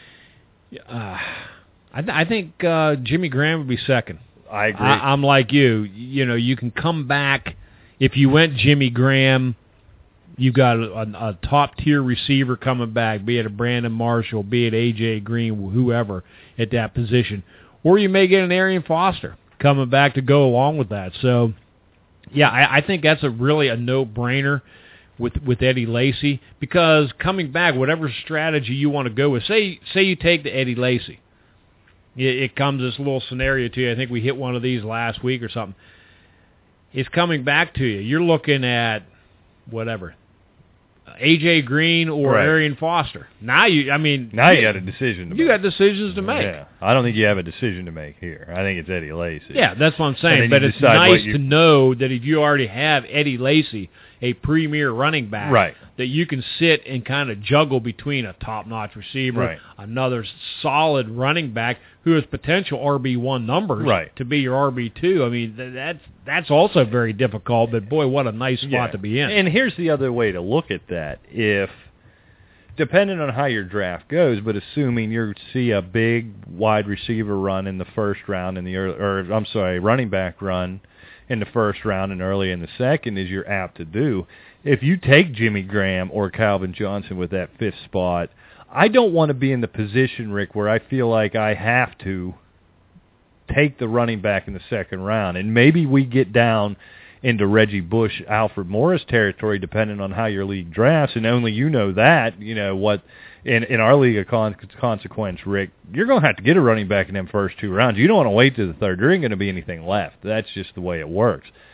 I think Jimmy Graham would be 2nd. I agree. I'm like you. You can come back. If you went Jimmy Graham, you've got a top-tier receiver coming back, be it a Brandon Marshall, be it A.J. Green, whoever at that position. Or you may get an Arian Foster coming back to go along with that. So, yeah, I think that's really a no-brainer with Eddie Lacy, because coming back, whatever strategy you want to go with, say you take the Eddie Lacy, it comes this little scenario to you. I think we hit one of these last week or something. It's coming back to you. You're looking at whatever, A.J. Green or Arian Foster. Now you got a decision to make. You got decisions to make. Yeah. I don't think you have a decision to make here. I think it's Eddie Lacy. Yeah, that's what I'm saying. But it's nice to know that if you already have Eddie Lacy, a premier running back, that you can sit and kind of juggle between a top-notch receiver, another solid running back who has potential RB1 numbers to be your RB2. I mean, that's also very difficult, but boy, what a nice spot to be in. And here's the other way to look at that. Depending on how your draft goes, but assuming you see a big wide receiver run in the 1st round, running back run in the 1st round and early in the 2nd, as you're apt to do, if you take Jimmy Graham or Calvin Johnson with that 5th spot, I don't want to be in the position, Rick, where I feel like I have to take the running back in the 2nd round. And maybe we get down into Reggie Bush, Alfred Morris territory, depending on how your league drafts, and only you know that, what in our league of consequence, Rick, you're going to have to get a running back in them first 2 rounds. You don't want to wait to the 3rd. There ain't going to be anything left. That's just the way it works.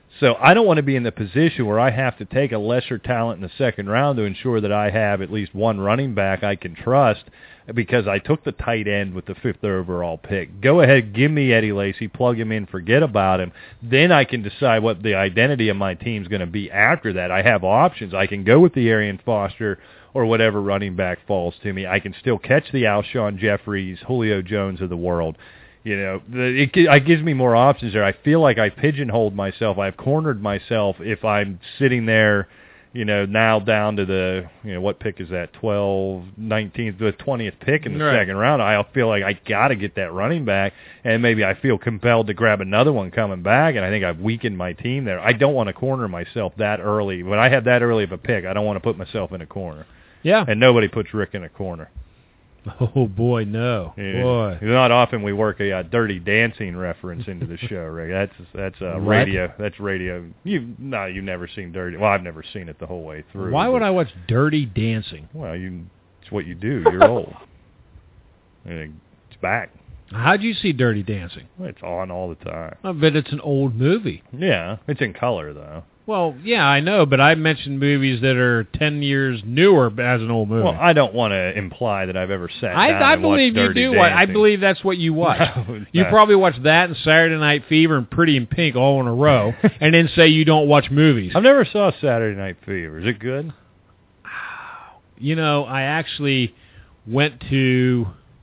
So I don't want to be in the position where I have to take a lesser talent in the second round to ensure that I have at least one running back I can trust because I took the tight end with the 5th overall pick. Go ahead, give me Eddie Lacy, plug him in, forget about him. Then I can decide what the identity of my team's going to be after that. I have options. I can go with the Arian Foster or whatever running back falls to me. I can still catch the Alshon Jeffries, Julio Jones of the world. You know, it gives me more options there. I feel like I pigeonholed myself. I've cornered myself if I'm sitting there, you know, now down to the, you know, what pick is that, 19th, the 20th pick in the second round. I feel like I got to get that running back, and maybe I feel compelled to grab another one coming back, and I think I've weakened my team there. I don't want to corner myself that early. When I have that early of a pick, I don't want to put myself in a corner. Yeah. And nobody puts Rick in a corner. Oh, boy, no. Yeah. Boy. Not often we work a Dirty Dancing reference into the show, Rick. That's radio. That's radio. You've never seen Dirty. Well, I've never seen it the whole way through. Why would I watch Dirty Dancing? Well, it's what you do. You're old. It's back. How'd you see Dirty Dancing? Well, it's on all the time. I bet it's an old movie. Yeah, it's in color, though. Well, yeah, I know, but I mentioned movies that are 10 years newer as an old movie. Well, I don't want to imply that I've ever sat down I and believe watched you Dirty do. Dancing. I believe that's what you watch. No, you probably watch that and Saturday Night Fever and Pretty in Pink all in a row, and then say you don't watch movies. I never saw Saturday Night Fever. Is it good? You know, I actually went to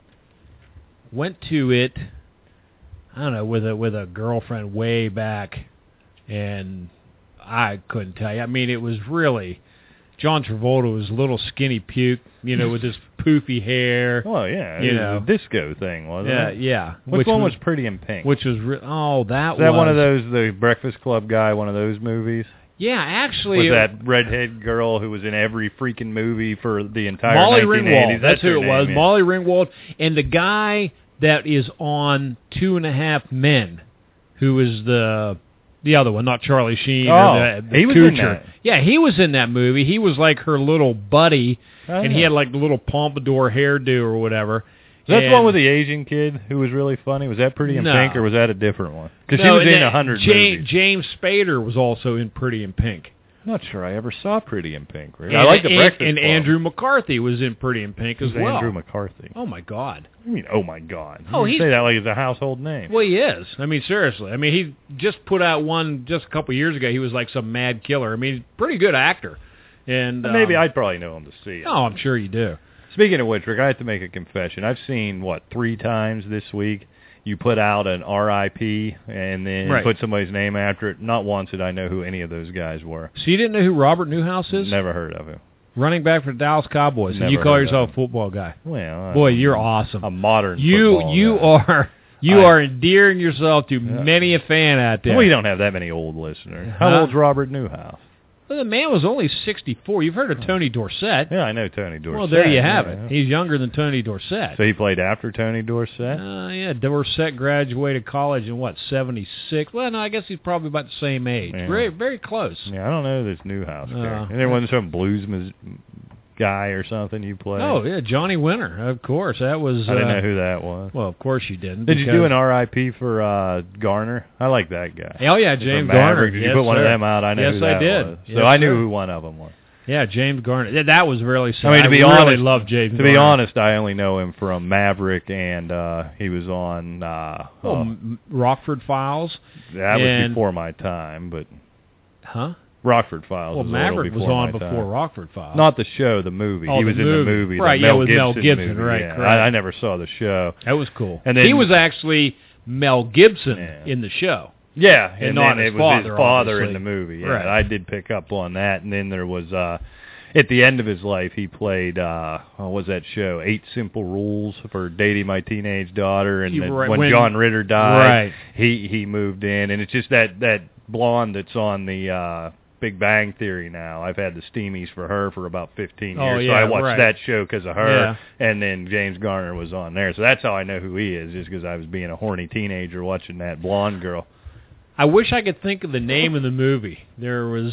it, I don't know, with a girlfriend way back, and I couldn't tell you. I mean, it was really, John Travolta was a little skinny puke, you know, with his poofy hair. Oh, yeah. You it know. was a disco thing, wasn't it? Yeah. Which one was Pretty in Pink? Which was, Is that one of those, the Breakfast Club guy, one of those movies? Yeah, actually. Was that redhead girl who was in every freaking movie for the entire Molly 1980s? Ringwald. That's who it was. Yeah. Molly Ringwald. And the guy that is on 2.5 Men, who is the other one, not Charlie Sheen. Or the he was Kuchar. in that. Yeah, he was in that movie. He was like her little buddy, and he yeah. had like the little pompadour hairdo or whatever. Is that the one with the Asian kid who was really funny? Was that Pretty in Pink, or was that a different one? Because she was in 100 movies. James Spader was also in Pretty in Pink. I'm not sure I ever saw Pretty in Pink. I like the Breakfast Club. And Andrew McCarthy was in Pretty in Pink as well. Andrew McCarthy. Oh, my God. I mean, oh, my God. Oh, you say that like it's a household name. Well, he is. I mean, seriously. I mean, he just put out one just a couple years ago. He was like some mad killer. I mean, he's a pretty good actor. And maybe I'd probably know him to see it. Oh, I'm sure you do. Speaking of which, Rick, I have to make a confession. I've seen, 3 times this week you put out an RIP and then put somebody's name after it. Not once did I know who any of those guys were. So you didn't know who Robert Newhouse is? Never heard of him. Running back for the Dallas Cowboys. Never And you call heard yourself of a football guy. Well, boy, you're awesome. A modern football guy. You are endearing yourself to many a fan out there. We don't have that many old listeners. How old's Robert Newhouse? Well, the man was only 64. You've heard of Tony Dorsett. Yeah, I know Tony Dorsett. Well, there you have it. He's younger than Tony Dorsett. So he played after Tony Dorsett? Yeah, Dorsett graduated college in, 76? Well, no, I guess he's probably about the same age. Yeah. Very, very close. Yeah, I don't know this Newhouse character. And there wasn't some blues guy or something you played? Oh, yeah, Johnny Winter, of course. That was. I didn't know who that was. Well, of course you didn't. Did you do an RIP for Garner? I like that guy. Oh, yeah, James Garner. Did you put one of them out? I know who that was. Yes, so I knew who one of them was. Yeah, James Garner. That was really sad. I mean, to be honest, really love James Garner. To be honest, I only know him from Maverick, and he was on... Rockford Files. That was before my time, but... Huh? Rockford Files. Well, was Maverick was on before before Rockford Files. Not the show, the movie. Oh, he was in the movie. Right, the with Mel Gibson, movie. right. Yeah. Correct. I never saw the show. That was cool. And then, he was actually Mel Gibson in the show. Yeah, and then it was his father obviously. in the movie. Yeah, right. I did pick up on that. And then there was... at the end of his life, he played, what was that show, 8 Simple Rules for Dating My Teenage Daughter, and when John Ritter died, he moved in, and it's just that blonde that's on the Big Bang Theory now. I've had the steamies for her for about 15 years, so I watched that show because of her, and then James Garner was on there, so that's how I know who he is, just because I was being a horny teenager watching that blonde girl. I wish I could think of the name of the movie. There was...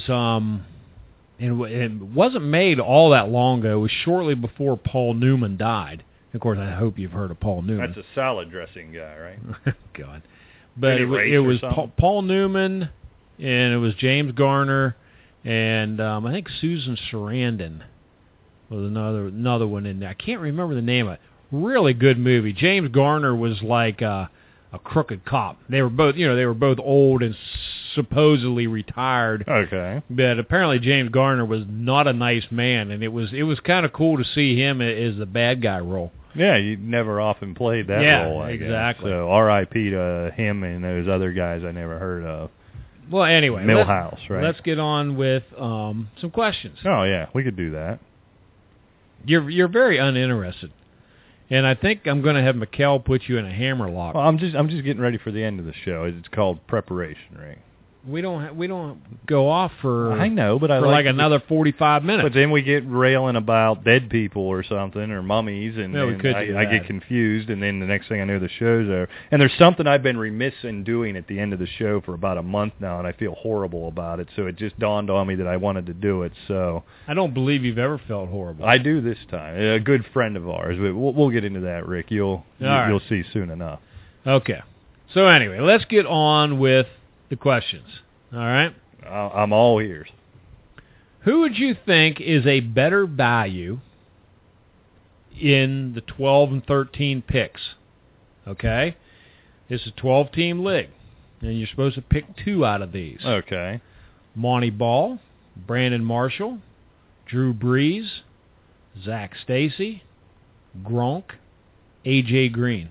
it wasn't made all that long ago. It was shortly before Paul Newman died. Of course, I hope you've heard of Paul Newman. That's a salad dressing guy, right? God. But it was Paul Newman, and it was James Garner, and I think Susan Sarandon was another one in there. I can't remember the name of it. Really good movie. James Garner was like a crooked cop. They were both old and supposedly retired. Okay. But apparently James Garner was not a nice man, and it was kind of cool to see him as the bad guy role. Yeah, you never often played that role. I exactly. Guess. So R.I.P. to him and those other guys I never heard of. Well, anyway, Millhouse, right? Let's get on with some questions. Oh yeah, we could do that. You're very uninterested, and I think I'm going to have Mikkel put you in a hammerlock. Well, I'm just getting ready for the end of the show. It's called preparation, right? We don't go off for. I know, but I for like another 45 minutes. But then we get railing about dead people or something or mummies, and, we could do I get confused, and then the next thing I know, the show's over. And there's something I've been remiss in doing at the end of the show for about a month now, and I feel horrible about it. So it just dawned on me that I wanted to do it. So I don't believe you've ever felt horrible. I do this time. A good friend of ours. We'll get into that, Rick. You'll see soon enough. Okay. So anyway, let's get on with the questions. All right? I'm all ears. Who would you think is a better value in the 12 and 13 picks? Okay? This is a 12-team league, and you're supposed to pick 2 out of these. Okay. Monty Ball, Brandon Marshall, Drew Brees, Zach Stacy, Gronk, A.J. Green.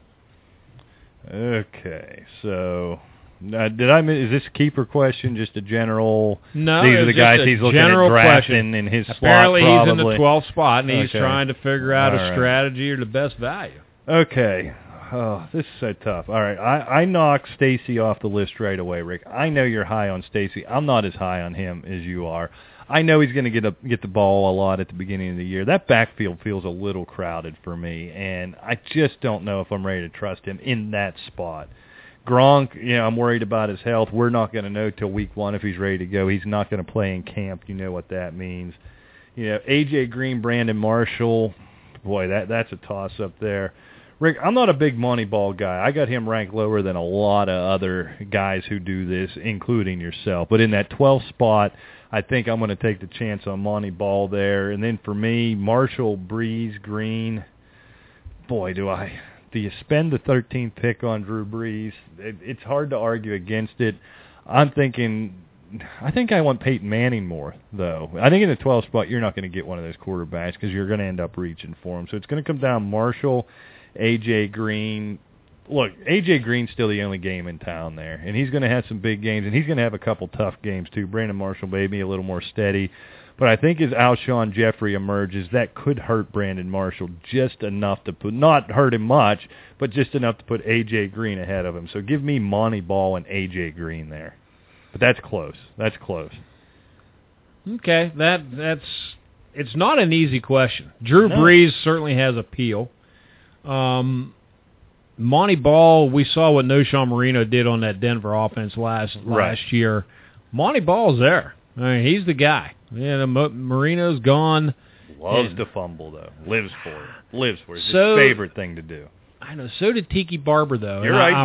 Okay, so is this a keeper question? Just a general? No, these are the guys he's looking at drafting in his Apparently slot. Apparently, he's in the 12th spot, and he's okay. trying to figure out All a right. strategy or the best value. Okay. Oh, this is so tough. All right, I knocked Stacy off the list right away, Rick. I know you're high on Stacy. I'm not as high on him as you are. I know he's going to get the ball a lot at the beginning of the year. That backfield feels a little crowded for me, and I just don't know if I'm ready to trust him in that spot. Gronk, I'm worried about his health. We're not going to know till week 1 if he's ready to go. He's not going to play in camp. You know what that means. A.J. Green, Brandon Marshall, boy, that's a toss-up there. Rick, I'm not a big Monty Ball guy. I got him ranked lower than a lot of other guys who do this, including yourself. But in that 12th spot, I think I'm going to take the chance on Monty Ball there. And then for me, Marshall, Brees, Green. Boy, do you spend the 13th pick on Drew Brees? It's hard to argue against it. I think I want Peyton Manning more, though. I think in the 12th spot, you're not going to get one of those quarterbacks because you're going to end up reaching for him. So it's going to come down Marshall, A.J. Green. Look, A.J. Green's still the only game in town there, and he's going to have some big games, and he's going to have a couple tough games, too. Brandon Marshall may be a little more steady. But I think as Alshon Jeffrey emerges, that could hurt Brandon Marshall just enough to not hurt him much, but just enough to put A.J. Green ahead of him. So give me Monty Ball and A.J. Green there. But that's close. That's close. Okay, it's not an easy question. Drew Brees certainly has appeal. Monty Ball, we saw what Noshawn Marino did on that Denver offense last year. Monty Ball's there. I mean, he's the guy. Marino's gone. Loves to fumble, though. Lives for it. It's his favorite thing to do. I know. So did Tiki Barber, though. You're right.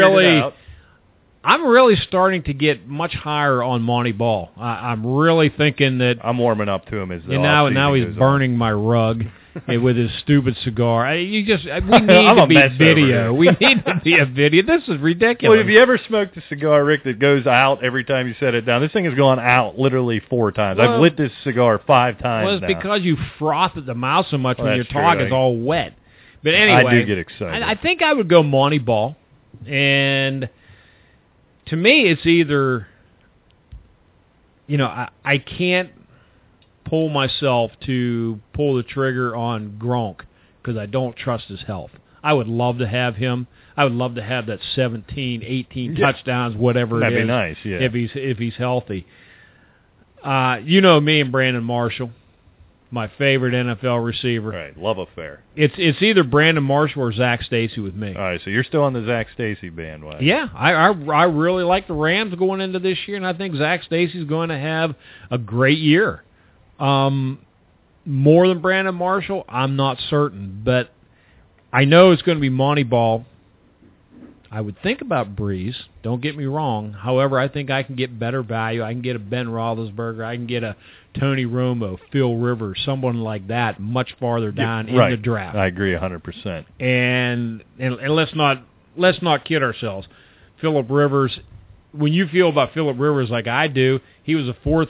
I'm really starting to get much higher on Monty Ball. I'm really thinking that I'm warming up to him as the now he's burning my rug with his stupid cigar. We need I'm to a be mess video. over We need to be a video. This is ridiculous. Well, have you ever smoked a cigar, Rick, that goes out every time you set it down? This thing has gone out literally 4 times. I've lit this cigar 5 times Well, it's now. because you froth at the mouth so much when your true, talk is all wet. But anyway, I do get excited. I think I would go Monty Ball, and to me, it's either, I can't pull myself to pull the trigger on Gronk because I don't trust his health. I would love to have him. I would love to have that 17, 18 touchdowns, whatever it is. That'd be nice, yeah. If he's healthy. Me and Brandon Marshall, my favorite NFL receiver. Right, love affair. It's either Brandon Marshall or Zach Stacy with me. All right, so you're still on the Zach Stacy bandwagon. Yeah, I really like the Rams going into this year, and I think Zach Stacy's going to have a great year. More than Brandon Marshall, I'm not certain, but I know it's going to be Monty Ball. I would think about Breeze. Don't get me wrong. However, I think I can get better value. I can get a Ben Roethlisberger. I can get a Tony Romo, Phil Rivers, someone like that much farther down in the draft. I agree 100%. And let's not kid ourselves. Phillip Rivers, when you feel about Phillip Rivers like I do, he was the fourth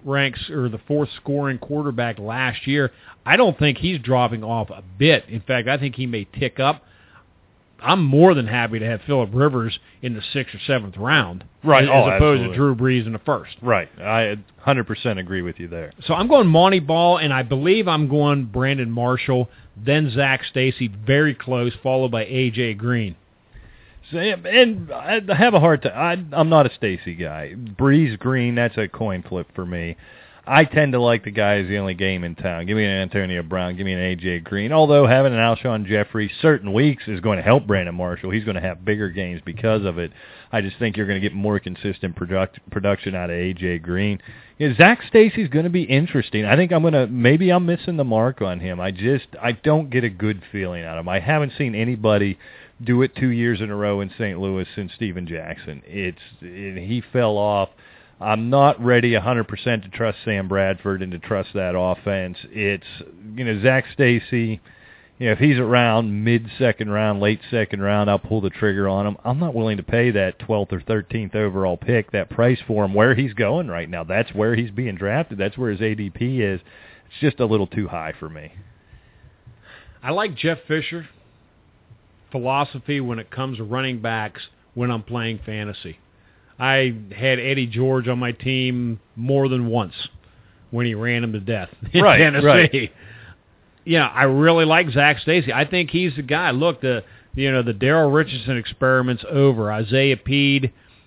scoring quarterback last year. I don't think he's dropping off a bit. In fact, I think he may tick up. I'm more than happy to have Phillip Rivers in the 6th or 7th round, right? As opposed to Drew Brees in the 1st. Right. I 100% agree with you there. So I'm going Monty Ball, and I believe I'm going Brandon Marshall, then Zach Stacy, very close, followed by A.J. Green. So, and I have a hard time. I'm not a Stacy guy. Brees, Green, that's a coin flip for me. I tend to like the guys the only game in town. Give me an Antonio Brown. Give me an A.J. Green. Although having an Alshon Jeffrey certain weeks is going to help Brandon Marshall. He's going to have bigger games because of it. I just think you're going to get more consistent production out of A.J. Green. Zach Stacy's going to be interesting. I think maybe I'm missing the mark on him. I don't get a good feeling out of him. I haven't seen anybody do it 2 years in a row in St. Louis since Steven Jackson. He fell off. I'm not ready 100% to trust Sam Bradford and to trust that offense. It's, Zach Stacy, if he's around mid-second round, late second round, I'll pull the trigger on him. I'm not willing to pay that 12th or 13th overall pick, that price for him, where he's going right now. That's where he's being drafted. That's where his ADP is. It's just a little too high for me. I like Jeff Fisher philosophy when it comes to running backs when I'm playing fantasy. I had Eddie George on my team more than once when he ran him to death in Tennessee. Right. I really like Zach Stacy. I think he's the guy. Look, the Darrell Richardson experiment's over. Isaiah Peed,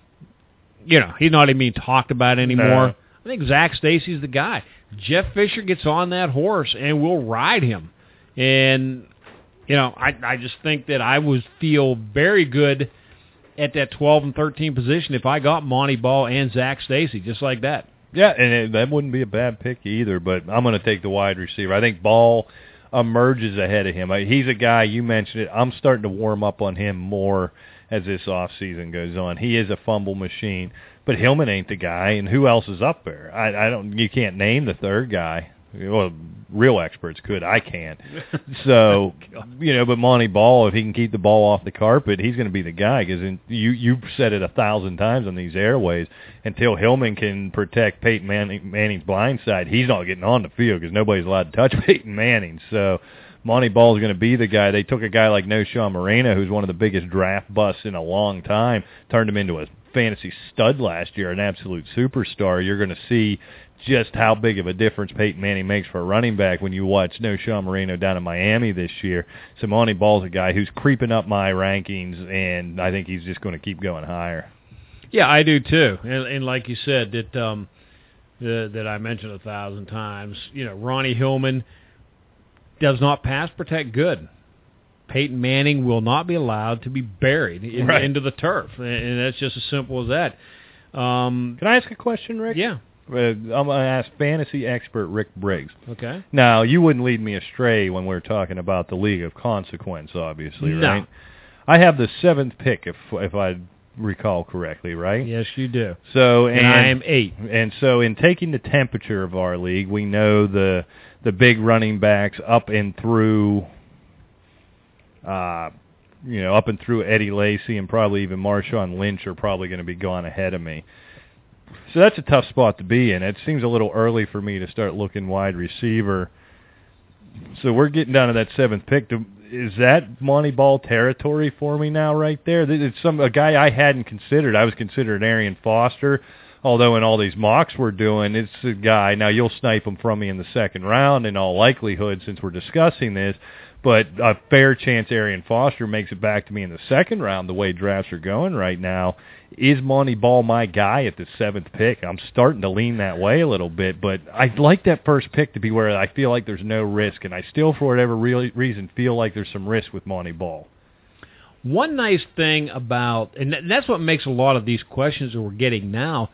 he's not even being talked about anymore. No. I think Zach Stacy's the guy. Jeff Fisher gets on that horse and we'll ride him. And, I just think that I would feel very good at that 12 and 13 position if I got Monty Ball and Zach Stacy, just like that. Yeah, and that wouldn't be a bad pick either, but I'm going to take the wide receiver. I think Ball emerges ahead of him. He's a guy, you mentioned it, I'm starting to warm up on him more as this offseason goes on. He is a fumble machine, but Hillman ain't the guy, and who else is up there? You can't name the third guy. Well, real experts could. I can't. So, but Monty Ball, if he can keep the ball off the carpet, he's going to be the guy. Because you've said it 1,000 times on these airways, until Hillman can protect Peyton Manning's blind side, he's not getting on the field because nobody's allowed to touch Peyton Manning. So Monty Ball is going to be the guy. They took a guy like Noshawn Moreno, who's one of the biggest draft busts in a long time, turned him into a fantasy stud last year, an absolute superstar. You're going to see just how big of a difference Peyton Manning makes for a running back when you watch Noshawn Moreno down in Miami this year. So Monty Ball's a guy who's creeping up my rankings, and I think he's just going to keep going higher. Yeah, I do too. And like you said, that I mentioned 1,000 times, Ronnie Hillman does not pass protect good. Peyton Manning will not be allowed to be buried into the turf, and that's just as simple as that. Can I ask a question, Rick? Yeah. I'm going to ask fantasy expert Rick Briggs. Okay. Now, you wouldn't lead me astray when we're talking about the League of Consequence, obviously, right? No. I have the 7th pick, if I recall correctly, right? Yes, you do. So, and I am 8. And so in taking the temperature of our league, we know the big running backs up and through Eddie Lacy and probably even Marshawn Lynch are probably going to be gone ahead of me. So that's a tough spot to be in. It seems a little early for me to start looking wide receiver. So we're getting down to that 7th pick. Is that Monty Ball territory for me now right there? It's a guy I hadn't considered. I was considering Arian Foster, although in all these mocks we're doing, it's a guy. Now, you'll snipe him from me in the 2nd round in all likelihood since we're discussing this. But a fair chance Arian Foster makes it back to me in the 2nd round the way drafts are going right now. Is Monty Ball my guy at the 7th pick? I'm starting to lean that way a little bit, but I'd like that first pick to be where I feel like there's no risk, and I still, for whatever reason, feel like there's some risk with Monty Ball. One nice thing about, and that's what makes a lot of these questions that we're getting now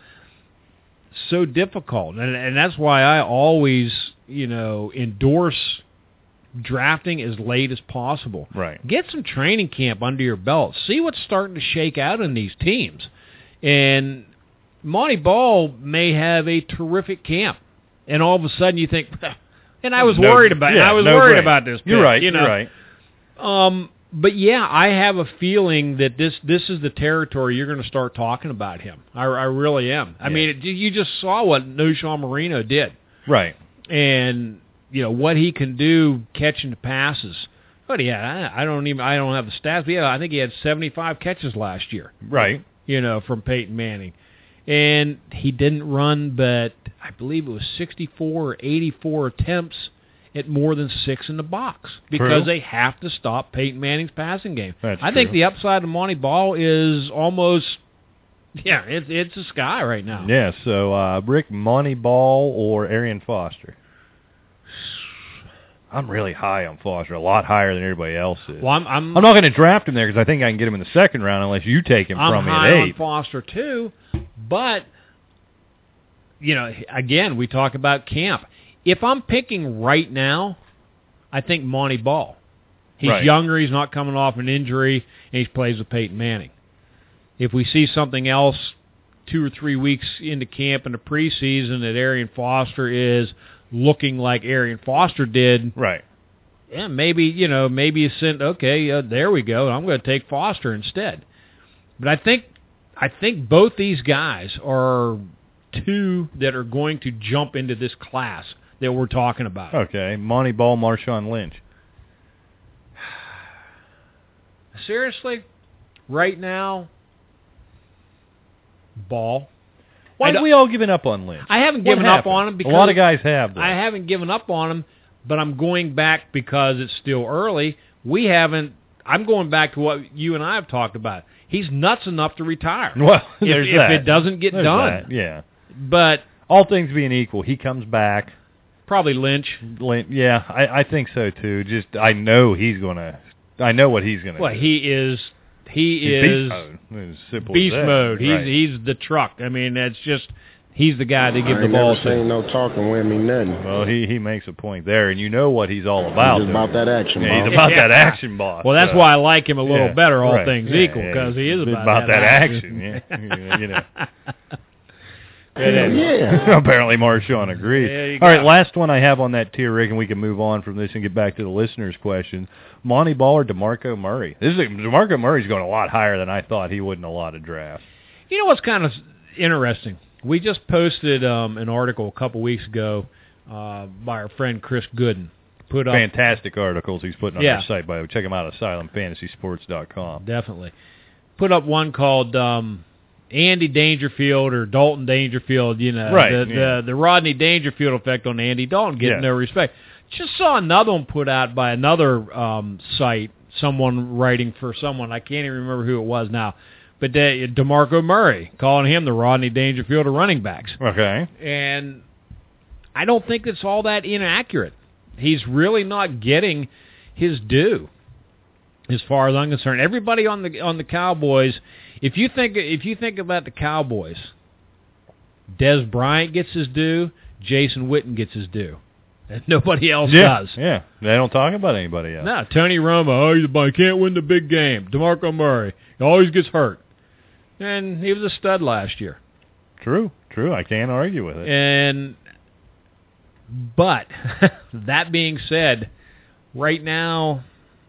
so difficult, and that's why I always, endorse drafting as late as possible. Right. Get some training camp under your belt. See what's starting to shake out in these teams. And Monty Ball may have a terrific camp. And all of a sudden you think, and I was worried about about this pick, You're right. You're right. But yeah, I have a feeling that this is the territory you're going to start talking about him. I really am. I mean, you just saw what Knowshon Moreno did. Right. And what he can do catching the passes. But I don't have the stats. But I think he had 75 catches last year. Right. From Peyton Manning. And he didn't run, but I believe it was 64 or 84 attempts at more than 6 in the box because they have to stop Peyton Manning's passing game. I think the upside of Monty Ball is almost, it's the sky right now. Yeah, so Rick, Monty Ball or Arian Foster? I'm really high on Foster, a lot higher than everybody else is. Well, I'm not going to draft him there because I think I can get him in the second round unless you take him from me at 8. I'm high on Foster too, but again, we talk about camp. If I'm picking right now, I think Monty Ball. He's younger, he's not coming off an injury, and he plays with Peyton Manning. If we see something else 2 or 3 weeks into camp in the preseason that Arian Foster is looking like Arian Foster did, right? Yeah, maybe you send there we go. I'm going to take Foster instead. But I think both these guys are 2 that are going to jump into this class that we're talking about. Okay, Monty Ball, Marshawn Lynch. Seriously, right now, Ball. Why have we all given up on Lynch? I haven't given up on him because a lot of guys have. Though. I haven't given up on him, but I'm going back because it's still early. I'm going back to what you and I have talked about. He's nuts enough to retire. Well, if it doesn't get done. Yeah. But all things being equal, he comes back. Probably Lynch. Yeah, I think so too. Just I know what he's gonna do. Well, he is beast mode. Simple beast as that. mode. Right. He's the truck. I mean, that's just he's the guy that gives the ball to. I ain't never seen no talking with me nothing. Well, he makes a point there, and you know what he's all about. He's about that action, boss. He's about that action, boss. Well, that's why I like him a little better, all things equal, yeah, because he is about that action. Yeah. Yeah. Apparently Marshawn agrees. All right, last one I have on that tier, Rick, and we can move on from this and get back to the listeners' question. Monty Ball or DeMarco Murray? DeMarco Murray's going a lot higher than I thought he would in a lot of drafts. You know what's kind of interesting? We just posted an article a couple weeks ago by our friend Chris Gooden. Put up fantastic articles he's putting on our site. By the way, check him out at AsylumFantasySports.com. Definitely. Put up one called Andy Dangerfield or Dalton Dangerfield, the Rodney Dangerfield effect on Andy Dalton, getting no respect. Just saw another one put out by another site, someone writing for someone. I can't even remember who it was now. But DeMarco Murray, calling him the Rodney Dangerfield of running backs. Okay. And I don't think it's all that inaccurate. He's really not getting his due, as far as I'm concerned. Everybody on the Cowboys, if you think about the Cowboys, Des Bryant gets his due, Jason Witten gets his due. And nobody else does. Yeah, they don't talk about anybody else. No, Tony Romo, he can't win the big game. DeMarco Murray, he always gets hurt. And he was a stud last year. True. I can't argue with it. But that being said, right now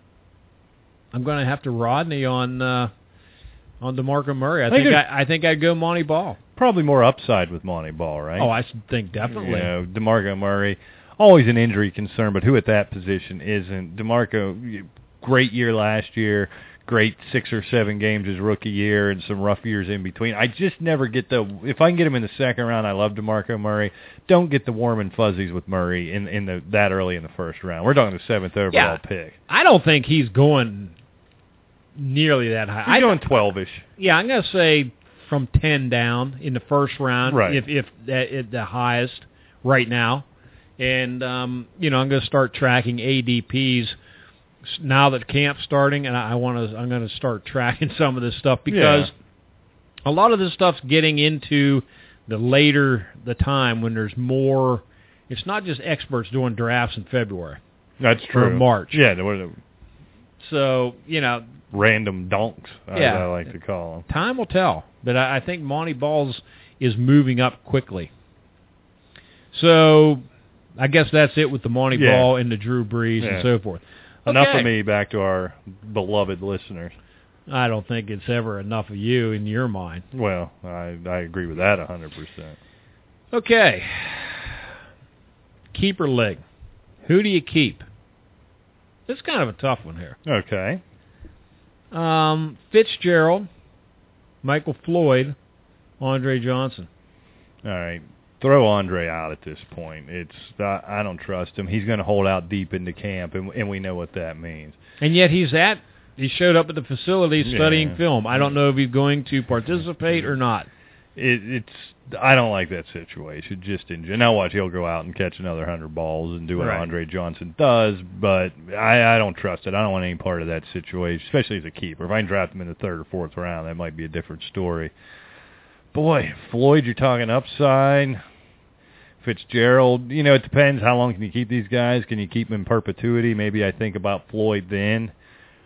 I'm going to have to Rodney on DeMarco Murray. I think I'd go Monty Ball. Probably more upside with Monty Ball, right? Oh, I think definitely. DeMarco Murray, always an injury concern, but who at that position isn't? DeMarco, great year last year, great 6 or 7 games his rookie year, and some rough years in between. I just never get if I can get him in the second round, I love DeMarco Murray. Don't get the warm and fuzzies with Murray in that early in the first round. We're talking the 7th overall pick. I don't think he's going nearly that high. He's going 12-ish. Yeah, I'm going to say from 10 down in the first round, right. if at the highest right now. And, I'm going to start tracking ADPs now that camp's starting, and I'm going to start tracking some of this stuff because a lot of this stuff's getting into the time when there's more. It's not just experts doing drafts in February. That's true. Or March. Yeah. So, random donks, as I like to call them. Time will tell. But I think Monty Balls is moving up quickly. So I guess that's it with the Monty Ball and the Drew Brees and so forth. Enough of me, back to our beloved listeners. I don't think it's ever enough of you in your mind. Well, I agree with that 100%. Okay. Keeper league. Who do you keep? It's kind of a tough one here. Okay. Fitzgerald, Michael Floyd, Andre Johnson. All right. Throw Andre out at this point. I don't trust him. He's going to hold out deep into camp, and we know what that means. And yet he showed up at the facility studying film. I don't know if he's going to participate or not. I don't like that situation. Just now watch, he'll go out and catch another 100 balls and do what Andre Johnson does, but I don't trust it. I don't want any part of that situation, especially as a keeper. If I can draft him in the 3rd or 4th round, that might be a different story. Boy, Floyd, you're talking upside. Fitzgerald, it depends. How long can you keep these guys? Can you keep them in perpetuity? Maybe I think about Floyd then.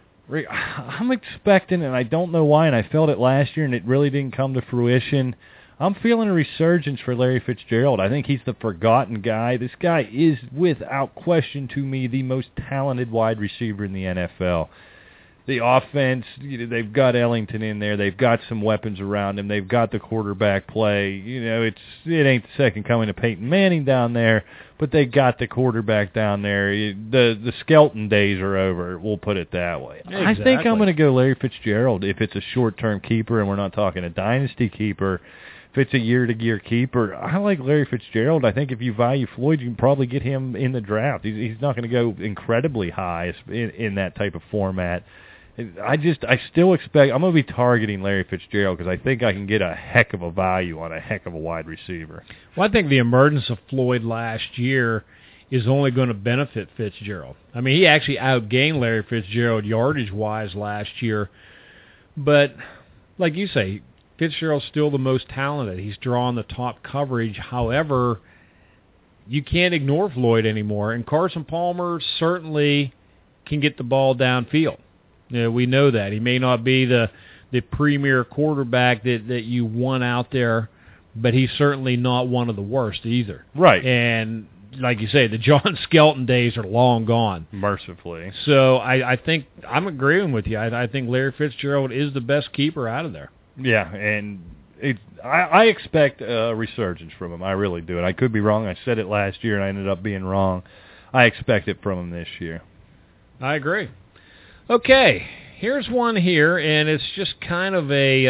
I'm expecting, and I don't know why, and I felt it last year, and it really didn't come to fruition. I'm feeling a resurgence for Larry Fitzgerald. I think he's the forgotten guy. This guy is, without question to me, the most talented wide receiver in the NFL. The offense, they've got Ellington in there. They've got some weapons around him. They've got the quarterback play. It ain't the second coming of Peyton Manning down there, but they got the quarterback down there. The Skelton days are over. We'll put it that way. Exactly. I think I'm going to go Larry Fitzgerald if it's a short-term keeper, and we're not talking a dynasty keeper. If it's a year-to-year keeper, I like Larry Fitzgerald. I think if you value Floyd, you can probably get him in the draft. He's not going to go incredibly high in that type of format. I still expect I'm going to be targeting Larry Fitzgerald because I think I can get a heck of a value on a heck of a wide receiver. Well, I think the emergence of Floyd last year is only going to benefit Fitzgerald. I mean, he actually outgained Larry Fitzgerald yardage-wise last year. But, like you say, Fitzgerald's still the most talented. He's drawing the top coverage. However, you can't ignore Floyd anymore. And Carson Palmer certainly can get the ball downfield. We know that. He may not be the premier quarterback that you want out there, but he's certainly not one of the worst either. Right. And like you say, the John Skelton days are long gone. Mercifully. So I think I'm agreeing with you. I think Larry Fitzgerald is the best keeper out of there. Yeah, and I expect a resurgence from him. I really do. And I could be wrong. I said it last year, and I ended up being wrong. I expect it from him this year. I agree. Okay, here's one here, and it's just kind of a,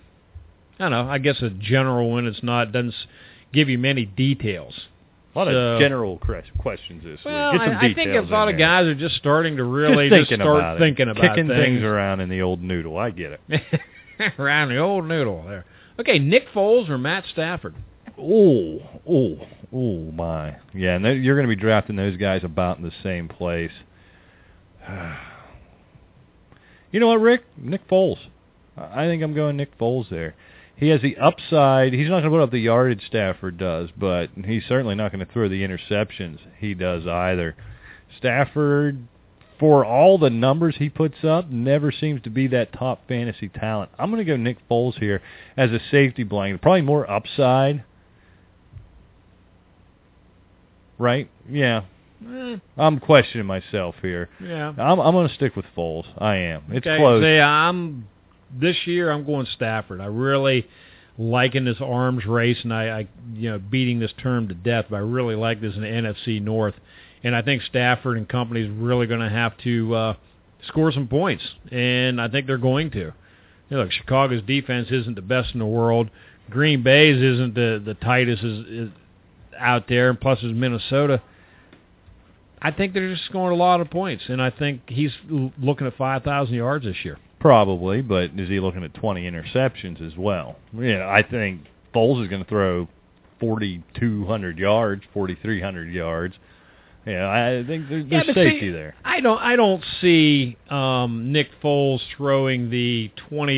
I guess a general one. Doesn't give you many details. A lot of general questions this week. Well, Get some I think a lot of guys are just starting to really start thinking about kicking things around in the old noodle. I get it. Around the old noodle there. Okay, Nick Foles or Matt Stafford? Oh, my. Yeah, and you're going to be drafting those guys about in the same place. You know what, Rick? Nick Foles. I think I'm going Nick Foles there. He has the upside. He's not going to put up the yardage Stafford does, but he's certainly not going to throw the interceptions he does either. Stafford, for all the numbers he puts up, never seems to be that top fantasy talent. I'm going to go Nick Foles here as a safety blanket. Probably more upside. Right? Yeah. I'm questioning myself here. Yeah. I'm going to stick with Foles. I am. It's okay, close. This year I'm going Stafford. I really liking this arms race, and I beating this term to death, but I really like this in the NFC North. And I think Stafford and company is really going to have to score some points, and I think they're going to. Look, Chicago's defense isn't the best in the world. Green Bay's isn't the tightest is out there, and plus is Minnesota. I think they're just scoring a lot of points, and I think he's looking at 5,000 yards this year. Probably, but is he looking at 20 interceptions as well? I think Foles is going to throw 4,200 yards, 4,300 yards. Yeah, I think there's safety there. I don't see Nick Foles throwing the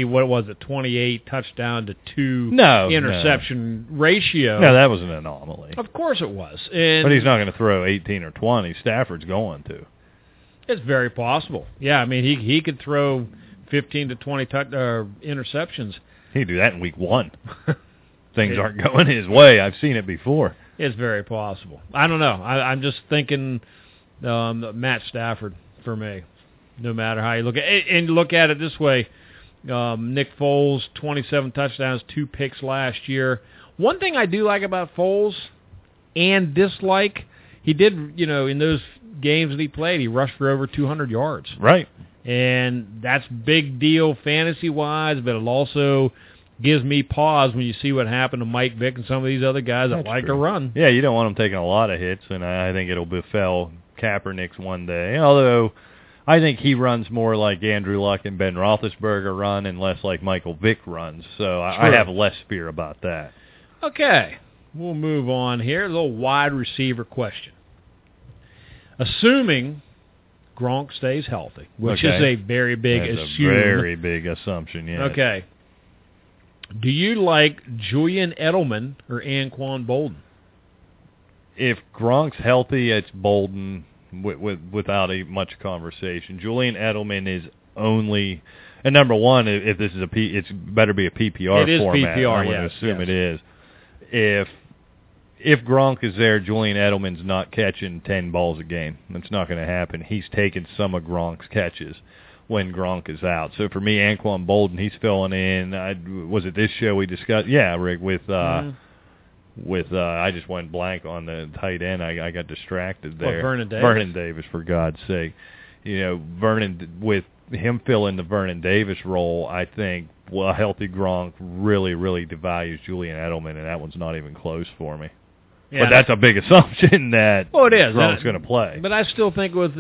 28 touchdown to 2 interception ratio. No, that was an anomaly. Of course it was. But he's not going to throw 18 or 20. Stafford's going to. It's very possible. Yeah, I mean, he could throw 15 to 20 interceptions. He could do that in week 1. Things aren't going his way. I've seen it before. It's very possible. I don't know. I'm just thinking Matt Stafford for me, no matter how you look at it. And look at it this way, Nick Foles, 27 touchdowns, 2 picks last year. One thing I do like about Foles and dislike, he did, in those games that he played, he rushed for over 200 yards. Right. And that's big deal fantasy-wise, but it also gives me pause when you see what happened to Mike Vick and some of these other guys that like to run. Yeah, you don't want them taking a lot of hits, and I think it'll befell Kaepernick's one day. Although I think he runs more like Andrew Luck and Ben Roethlisberger run and less like Michael Vick runs. So I have less fear about that. Okay, we'll move on here. A little wide receiver question. Assuming Gronk stays healthy, which is a very big assumption. A very big assumption, yeah. Okay. Do you like Julian Edelman or Anquan Bolden? If Gronk's healthy, it's Bolden without much conversation. Julian Edelman is only, and number one, if this is it's better be a PPR it is format. PPR, I'm going to assume it is. If Gronk is there, Julian Edelman's not catching 10 balls a game. That's not going to happen. He's taken some of Gronk's catches when Gronk is out. So for me, Anquan Bolden, he's filling in. Was it this show we discussed? Yeah, Rick, with I just went blank on the tight end. I got distracted there. Vernon Davis. Vernon Davis, for God's sake. Vernon, with him filling the Vernon Davis role, I think, a healthy Gronk really, really devalues Julian Edelman, and that one's not even close for me. Yeah, but that's a big assumption that it is. Gronk's going to play. But I still think with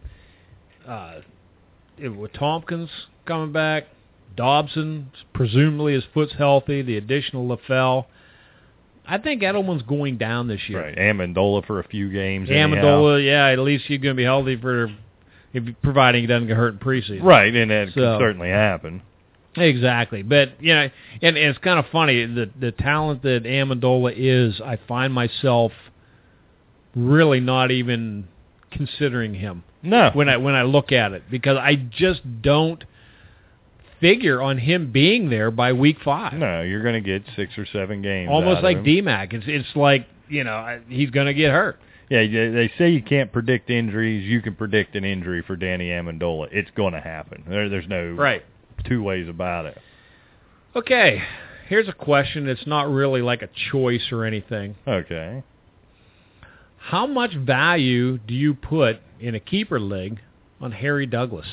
with Tompkins coming back, Dobson, presumably his foot's healthy, the additional LaFell, I think Edelman's going down this year. Right, Amendola for a few games. Amendola, yeah, at least he's going to be healthy providing he doesn't get hurt in preseason. Right, and that could certainly happen. Exactly, but and it's kind of funny the talent that Amendola is. I find myself really not even considering him. No, when I look at it, because I just don't figure on him being there by week 5. No, you're going to get 6 or 7 games. Almost out like of him. DMAC. It's like he's going to get hurt. Yeah, they say you can't predict injuries. You can predict an injury for Danny Amendola. It's going to happen. There's no two ways about it. Okay, here's a question that's not really like a choice or anything. Okay. How much value do you put in a keeper league on Harry Douglas?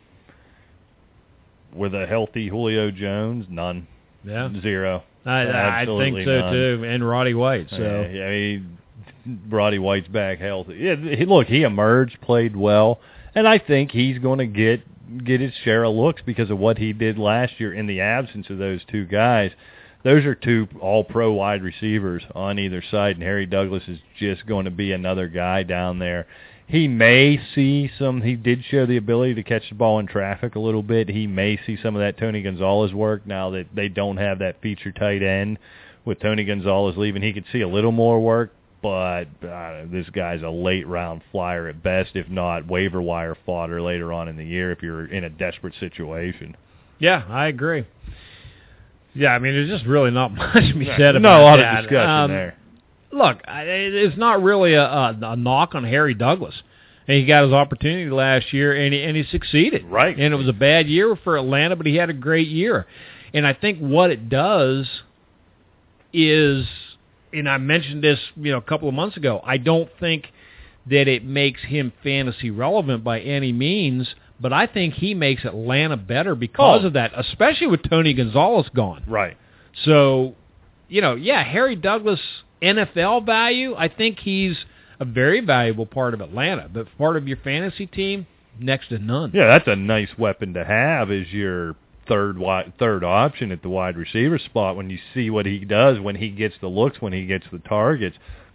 With a healthy Julio Jones, none. Yeah. 0. I think so, none. Too. And Roddy White. So Roddy White's back healthy. Yeah, look, he emerged, played well, and I think he's going to get his share of looks because of what he did last year in the absence of those two guys. Those are 2 all-pro wide receivers on either side, and Harry Douglas is just going to be another guy down there. He may see he did show the ability to catch the ball in traffic a little bit. He may see some of that Tony Gonzalez work now that they don't have that feature tight end. With Tony Gonzalez leaving, he could see a little more work, but this guy's a late-round flyer at best, if not waiver wire fodder later on in the year if you're in a desperate situation. Yeah, I agree. Yeah, I mean, there's just really not much to be said about that. No, a lot of discussion there. Look, it's not really a knock on Harry Douglas. And he got his opportunity last year, and he succeeded. Right. And it was a bad year for Atlanta, but he had a great year. And I think what it does is, and I mentioned this a couple of months ago, I don't think that it makes him fantasy relevant by any means, but I think he makes Atlanta better because of that, especially with Tony Gonzalez gone. Right. So, Harry Douglas, NFL value, I think he's a very valuable part of Atlanta, but part of your fantasy team, next to none. Yeah, that's a nice weapon to have as your third option at the wide receiver spot when you see what he does, when he gets the looks, when he gets the targets.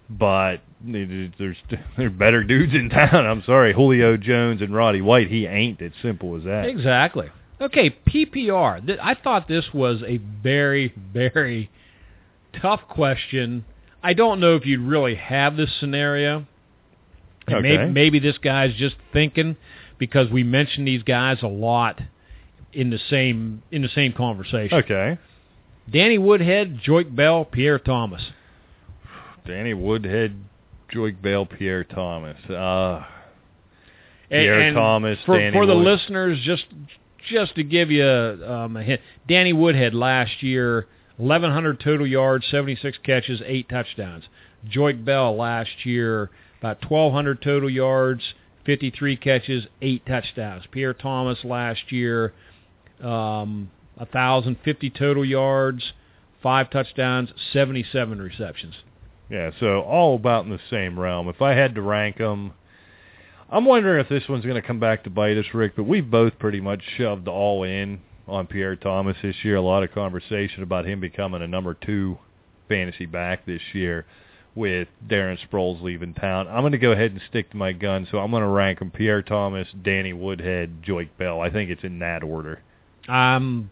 but there's better dudes in town. I'm sorry, Julio Jones and Roddy White. He ain't as simple as that. Exactly. Okay, PPR. I thought this was a very, very tough question. I don't know if you'd really have this scenario. And maybe this guy's just thinking, because we mention these guys a lot in the same conversation. Okay. Danny Woodhead, Joique Bell, Pierre Thomas. Danny Woodhead, Joique Bell, Pierre Thomas. Pierre Thomas, Danny for the Wood. listeners, just to give you a hint, Danny Woodhead last year, 1,100 total yards, 76 catches, 8 touchdowns. Joique Bell last year, about 1,200 total yards, 53 catches, 8 touchdowns. Pierre Thomas last year, 1,050 total yards, 5 touchdowns, 77 receptions. Yeah, so all about in the same realm. If I had to rank them, I'm wondering if this one's going to come back to bite us, Rick, but we both pretty much shoved all in on Pierre Thomas this year. A lot of conversation about him becoming a number 2 fantasy back this year with Darren Sproles leaving town. I'm going to go ahead and stick to my gun, so I'm going to rank them Pierre Thomas, Danny Woodhead, Joique Bell. I think it's in that order. I'm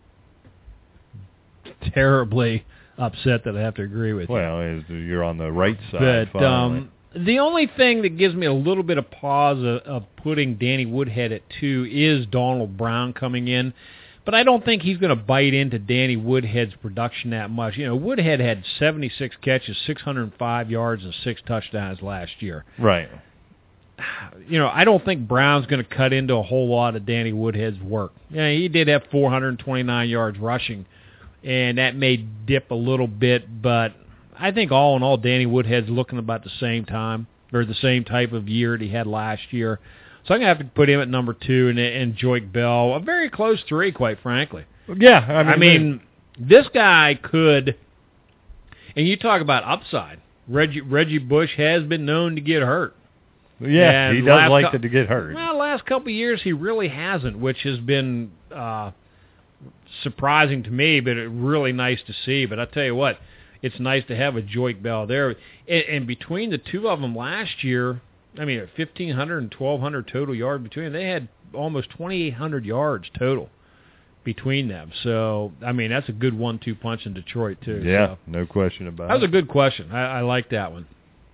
terribly upset that I have to agree with you. Well, you're on the right side. But the only thing that gives me a little bit of pause of putting Danny Woodhead at 2 is Donald Brown coming in. But I don't think he's going to bite into Danny Woodhead's production that much. You know, Woodhead had 76 catches, 605 yards, and 6 touchdowns last year. Right. You know, I don't think Brown's going to cut into a whole lot of Danny Woodhead's work. Yeah, he did have 429 yards rushing, and that may dip a little bit, but I think all in all, Danny Woodhead's looking about the same time, or the same type of year that he had last year. So I'm going to have to put him at number 2 and Joique Bell, a very close 3, quite frankly. Yeah. I mean, this guy could, and you talk about upside, Reggie Bush has been known to get hurt. Yeah, he does like to get hurt. Well, last couple of years he really hasn't, which has been surprising to me, but really nice to see. But I tell you what, it's nice to have a Joique Bell there. And between the two of them last year, I mean, 1,500 and 1,200 total yards between them. They had almost 2,800 yards total between them. So, I mean, that's a good 1-2 punch in Detroit, too. Yeah, so, no question about it. That was a good question. I like that one.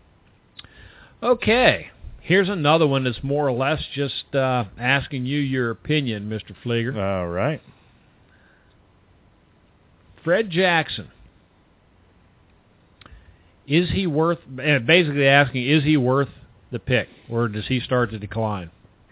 Okay, here's another one that's more or less just asking you your opinion, Mr. Flieger. All right. Fred Jackson. Is he worth, basically asking, is he worth the pick, or does he start to decline?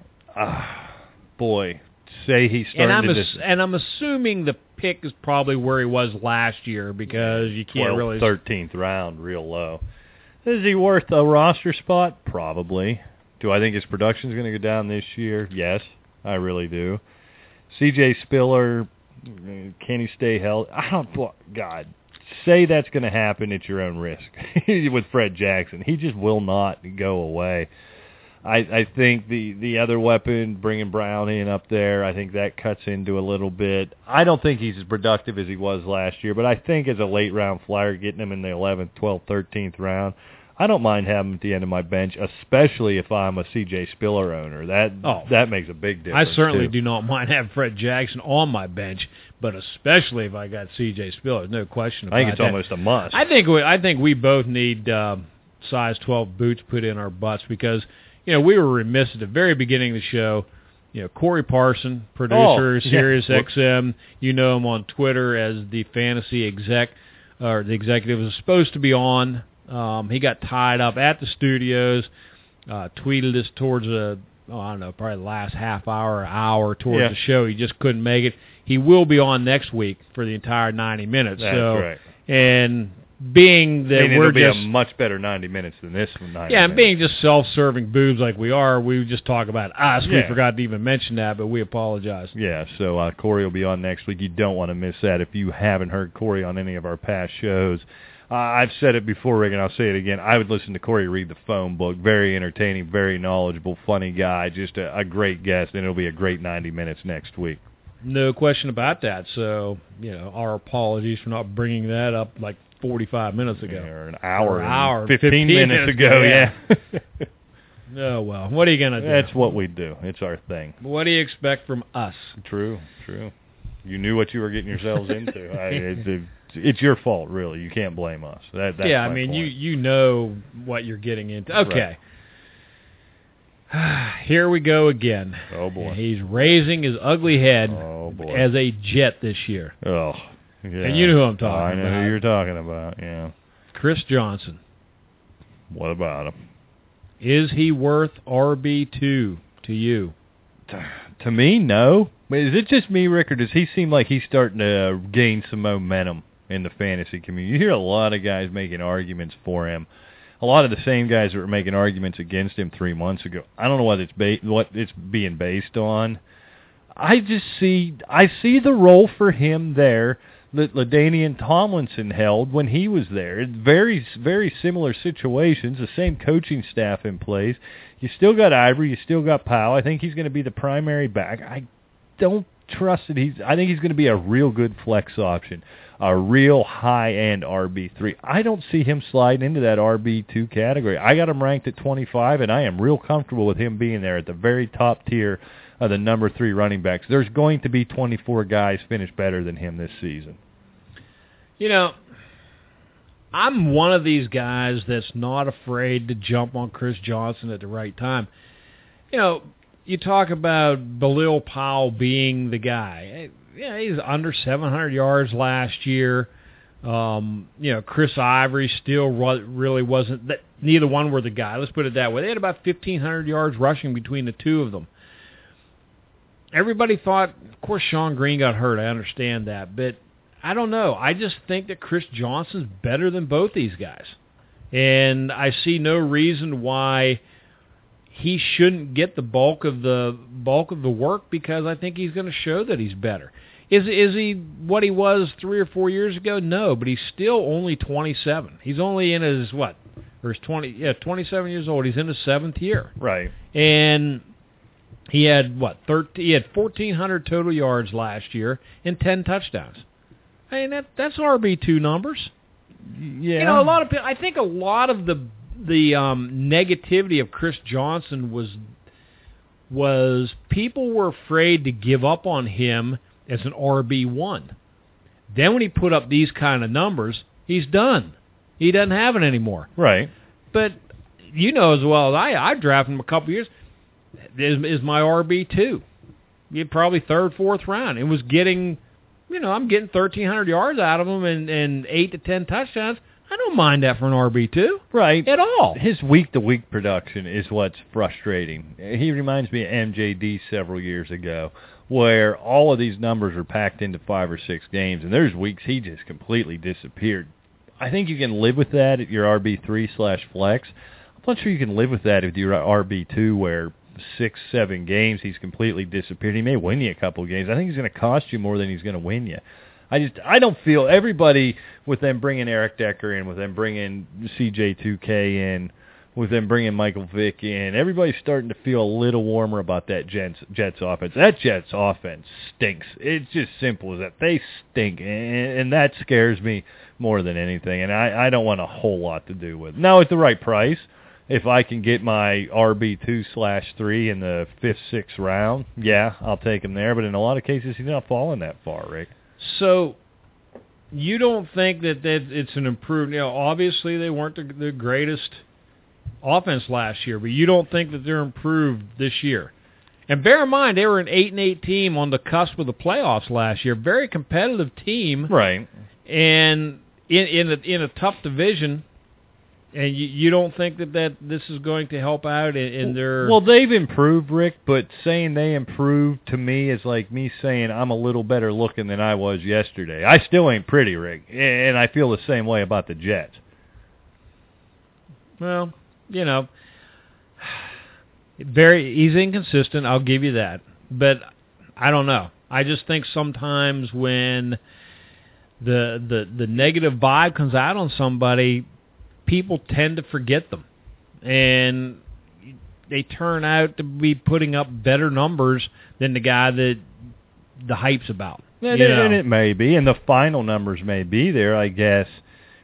Boy, say he's starting to... And I'm assuming the pick is probably where he was last year, because you can't really... 13th round, real low. Is he worth a roster spot? Probably. Do I think his production is going to go down this year? Yes, I really do. C.J. Spiller, can he stay healthy? God, say that's going to happen at your own risk with Fred Jackson. He just will not go away. I think the other weapon, bringing Brown in up there, I think that cuts into a little bit. I don't think he's as productive as he was last year, but I think as a late-round flyer, getting him in the 11th, 12th, 13th round, I don't mind having him at the end of my bench, especially if I'm a C.J. Spiller owner. That makes a big difference. I certainly do not mind having Fred Jackson on my bench, but especially if I got C.J. Spiller, no question about it. I think it's almost a must. I think we both need size 12 boots put in our butts, because you know, we were remiss at the very beginning of the show. You know, Corey Parson, producer, Sirius XM. You know him on Twitter as the fantasy exec, or the executive, was supposed to be on. He got tied up at the studios. Tweeted us towards probably the last half hour towards the show. He just couldn't make it. He will be on next week for the entire 90 minutes. That's right. And being that it'll be a much better 90 minutes than this one. And being just self-serving boobs like we are, we just talk about us. We forgot to even mention that, but we apologize. Yeah, so Corey will be on next week. You don't want to miss that. If you haven't heard Corey on any of our past shows, I've said it before, Rick, and I'll say it again. I would listen to Corey read the phone book. Very entertaining, very knowledgeable, funny guy, just a great guest, and it'll be a great 90 minutes next week. No question about that. So, you know, our apologies for not bringing that up like 45 minutes ago. Or an hour, Or an hour, and 15 minutes ago, yeah. Oh, well, what are you going to do? That's what we do. It's our thing. What do you expect from us? True. You knew what you were getting yourselves into. It's your fault, really. You can't blame us. That's yeah, I my mean, point. you know what you're getting into. Okay. Right. Here we go again. Oh, boy. He's raising his ugly head as a Jet this year. Oh, yeah. And you know who I'm talking about. I know who you're talking about, yeah. Chris Johnson. What about him? Is he worth RB2 to you? To me, no. Is it just me, Rick, or does he seem like he's starting to gain some momentum in the fantasy community? You hear a lot of guys making arguments for him. A lot of the same guys that were making arguments against him 3 months ago. I don't know what it's being based on. I see the role for him there that LaDainian Tomlinson held when he was there. It's very, very similar situations, the same coaching staff in place. You still got Ivory, you still got Powell. I think he's going to be the primary back. I don't trust that I think he's going to be a real good flex option, a real high-end RB3. I don't see him sliding into that RB2 category. I got him ranked at 25, and I am real comfortable with him being there at the very top tier of the number 3 running backs. There's going to be 24 guys finish better than him this season. You know, I'm one of these guys that's not afraid to jump on Chris Johnson at the right time. You know, you talk about Bilal Powell being the guy. Yeah, he's under 700 yards last year. You know, Chris Ivory still really wasn't. Neither one were the guy. Let's put it that way. They had about 1,500 yards rushing between the two of them. Everybody thought, of course, Sean Green got hurt. I understand that, but I don't know. I just think that Chris Johnson's better than both these guys, and I see no reason why he shouldn't get the bulk of the work, because I think he's going to show that he's better. Is he what he was 3 or 4 years ago? No, but he's still only 27. He's only in his 27 years old. He's in his 7th year. Right. And he had 1,400 total yards last year and 10 touchdowns. I mean, that's RB2 numbers. Yeah. You know, a lot of people. I think a lot of the negativity of Chris Johnson was people were afraid to give up on him as an RB1. Then when he put up these kind of numbers, he's done. He doesn't have it anymore. Right. But you know as well as I drafted him a couple years. Is my RB2. You're probably 3rd, 4th round. It was getting, I'm getting 1,300 yards out of him and 8 to 10 touchdowns. I don't mind that for an RB2. Right. At all. His week-to-week production is what's frustrating. He reminds me of MJD several years ago, where all of these numbers are packed into 5 or 6 games, and there's weeks he just completely disappeared. I think you can live with that at your RB3/flex. I'm not sure you can live with that if you're RB2, where 6, 7 games he's completely disappeared. He may win you a couple of games. I think he's going to cost you more than he's going to win you. I don't feel everybody, with them bringing Eric Decker in, with them bringing CJ2K in, with them bringing Michael Vick in, everybody's starting to feel a little warmer about that Jets offense. That Jets offense stinks. It's just simple as that. They stink, and that scares me more than anything, and I don't want a whole lot to do with it. Now, at the right price, if I can get my RB2/3 in the 5th, 6th round, yeah, I'll take him there, but in a lot of cases, he's not falling that far, Rick. So you don't think that it's an improved? Obviously they weren't the greatest offense last year, but you don't think that they're improved this year? And bear in mind, they were an 8-8 team on the cusp of the playoffs last year. Very competitive team, right? And in a tough division. And you don't think that this is going to help out in their... Well, they've improved, Rick, but saying they improved to me is like me saying I'm a little better looking than I was yesterday. I still ain't pretty, Rick, and I feel the same way about the Jets. Well, he's inconsistent, I'll give you that. But I don't know. I just think sometimes when the negative vibe comes out on somebody, people tend to forget them, and they turn out to be putting up better numbers than the guy that the hype's about. And it may be, and the final numbers may be there, I guess.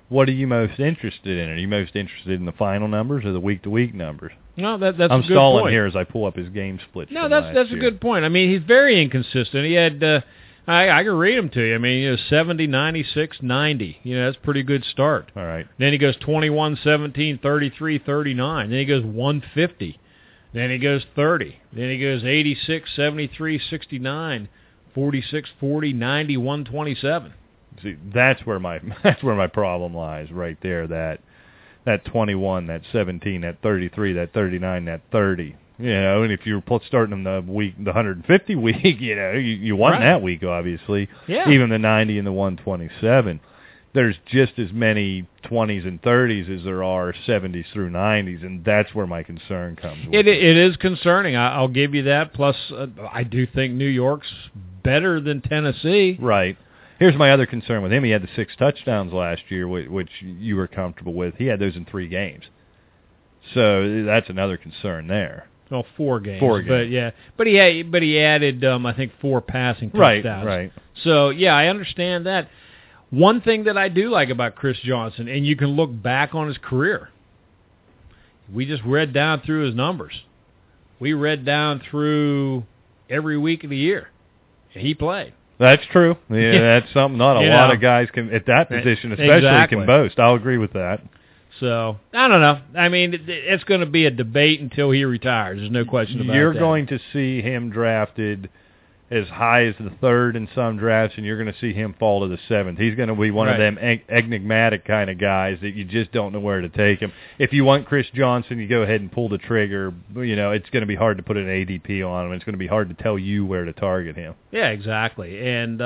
What are you most interested in? Are you most interested in the final numbers or the week-to-week numbers? No, that's I'm a good stalling point. here as I pull up his game splits. No, that's a good point. I mean, he's very inconsistent. He had, I can read them to you. I mean, 70, 96, 90. That's a pretty good start. All right. Then he goes 21, 17, 33, 39. Then he goes 150. Then he goes 30. Then he goes 86, 73, 69, 46, 40, 90, 127. See, that's where my problem lies right there. That 21, that 17, that 33, that 39, that 30. And if you're starting in the 150 week, you won right. that week, obviously. Yeah. Even the 90 and the 127. There's just as many 20s and 30s as there are 70s through 90s, and that's where my concern comes. It is concerning. I'll give you that. Plus, I do think New York's better than Tennessee. Right. Here's my other concern with him. He had the 6 touchdowns last year, which you were comfortable with. He had those in 3 games. So that's another concern there. Well, 4 games. 4 games. But yeah, but he added I think 4 passing touchdowns. Right. So yeah, I understand that. One thing that I do like about Chris Johnson, and you can look back on his career. We just read down through his numbers. We read down through every week of the year. He played. That's true. Yeah, that's something not a lot of guys can at that position, especially can boast. I'll agree with that. So, I don't know. I mean, it's going to be a debate until he retires. There's no question about You're that. going to see him drafted as high as the 3rd in some drafts, and you're going to see him fall to the 7th. He's going to be one of them enigmatic kind of guys that you just don't know where to take him. If you want Chris Johnson, you go ahead and pull the trigger. It's going to be hard to put an ADP on him. It's going to be hard to tell you where to target him. Yeah, exactly. And,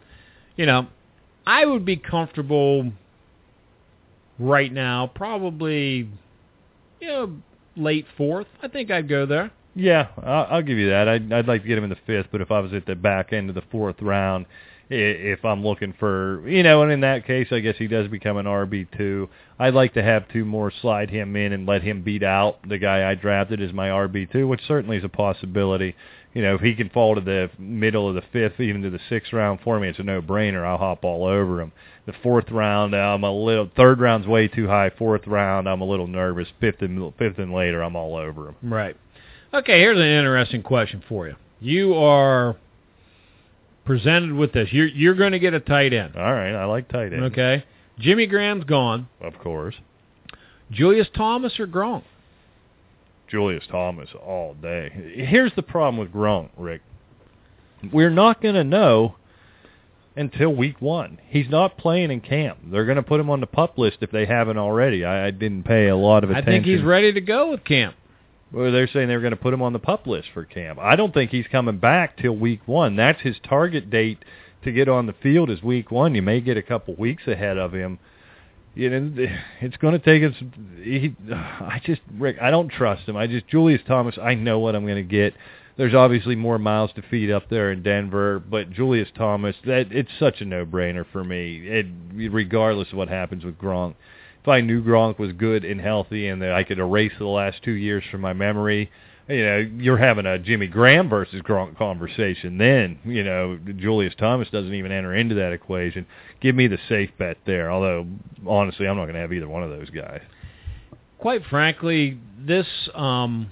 I would be comfortable right now, probably, late 4th. I think I'd go there. Yeah, I'll give you that. I'd like to get him in the 5th, but if I was at the back end of the 4th round, if I'm looking for, and in that case, I guess he does become an RB2. I'd like to have 2 more slide him in and let him beat out the guy I drafted as my RB2, which certainly is a possibility. If he can fall to the middle of the 5th, even to the 6th round for me, it's a no-brainer. I'll hop all over him. The 4th round, 3rd round's way too high. 4th round, I'm a little nervous. 5th and later, I'm all over him. Right. Okay, here's an interesting question for you. You are presented with this. You're going to get a tight end. All right, I like tight end. Okay. Jimmy Graham's gone. Of course. Julius Thomas or Gronk? Julius Thomas all day. Here's the problem with Gronk, Rick. We're not going to know until week 1. He's not playing in camp. They're going to put him on the PUP list if they haven't already. I didn't pay a lot of attention. I think he's ready to go with camp. Well, they're saying they're going to put him on the PUP list for camp. I don't think he's coming back till week 1. That's his target date to get on the field is week 1. You may get a couple weeks ahead of him. It's going to take us. Rick, I don't trust him. Julius Thomas, I know what I'm going to get. There's obviously more mouths to feed up there in Denver, but Julius Thomas, it's such a no-brainer for me, regardless of what happens with Gronk. If I knew Gronk was good and healthy and that I could erase the last 2 years from my memory, you're having a Jimmy Graham versus Gronk conversation. Then, Julius Thomas doesn't even enter into that equation. Give me the safe bet there, although, honestly, I'm not going to have either one of those guys. Quite frankly, this, and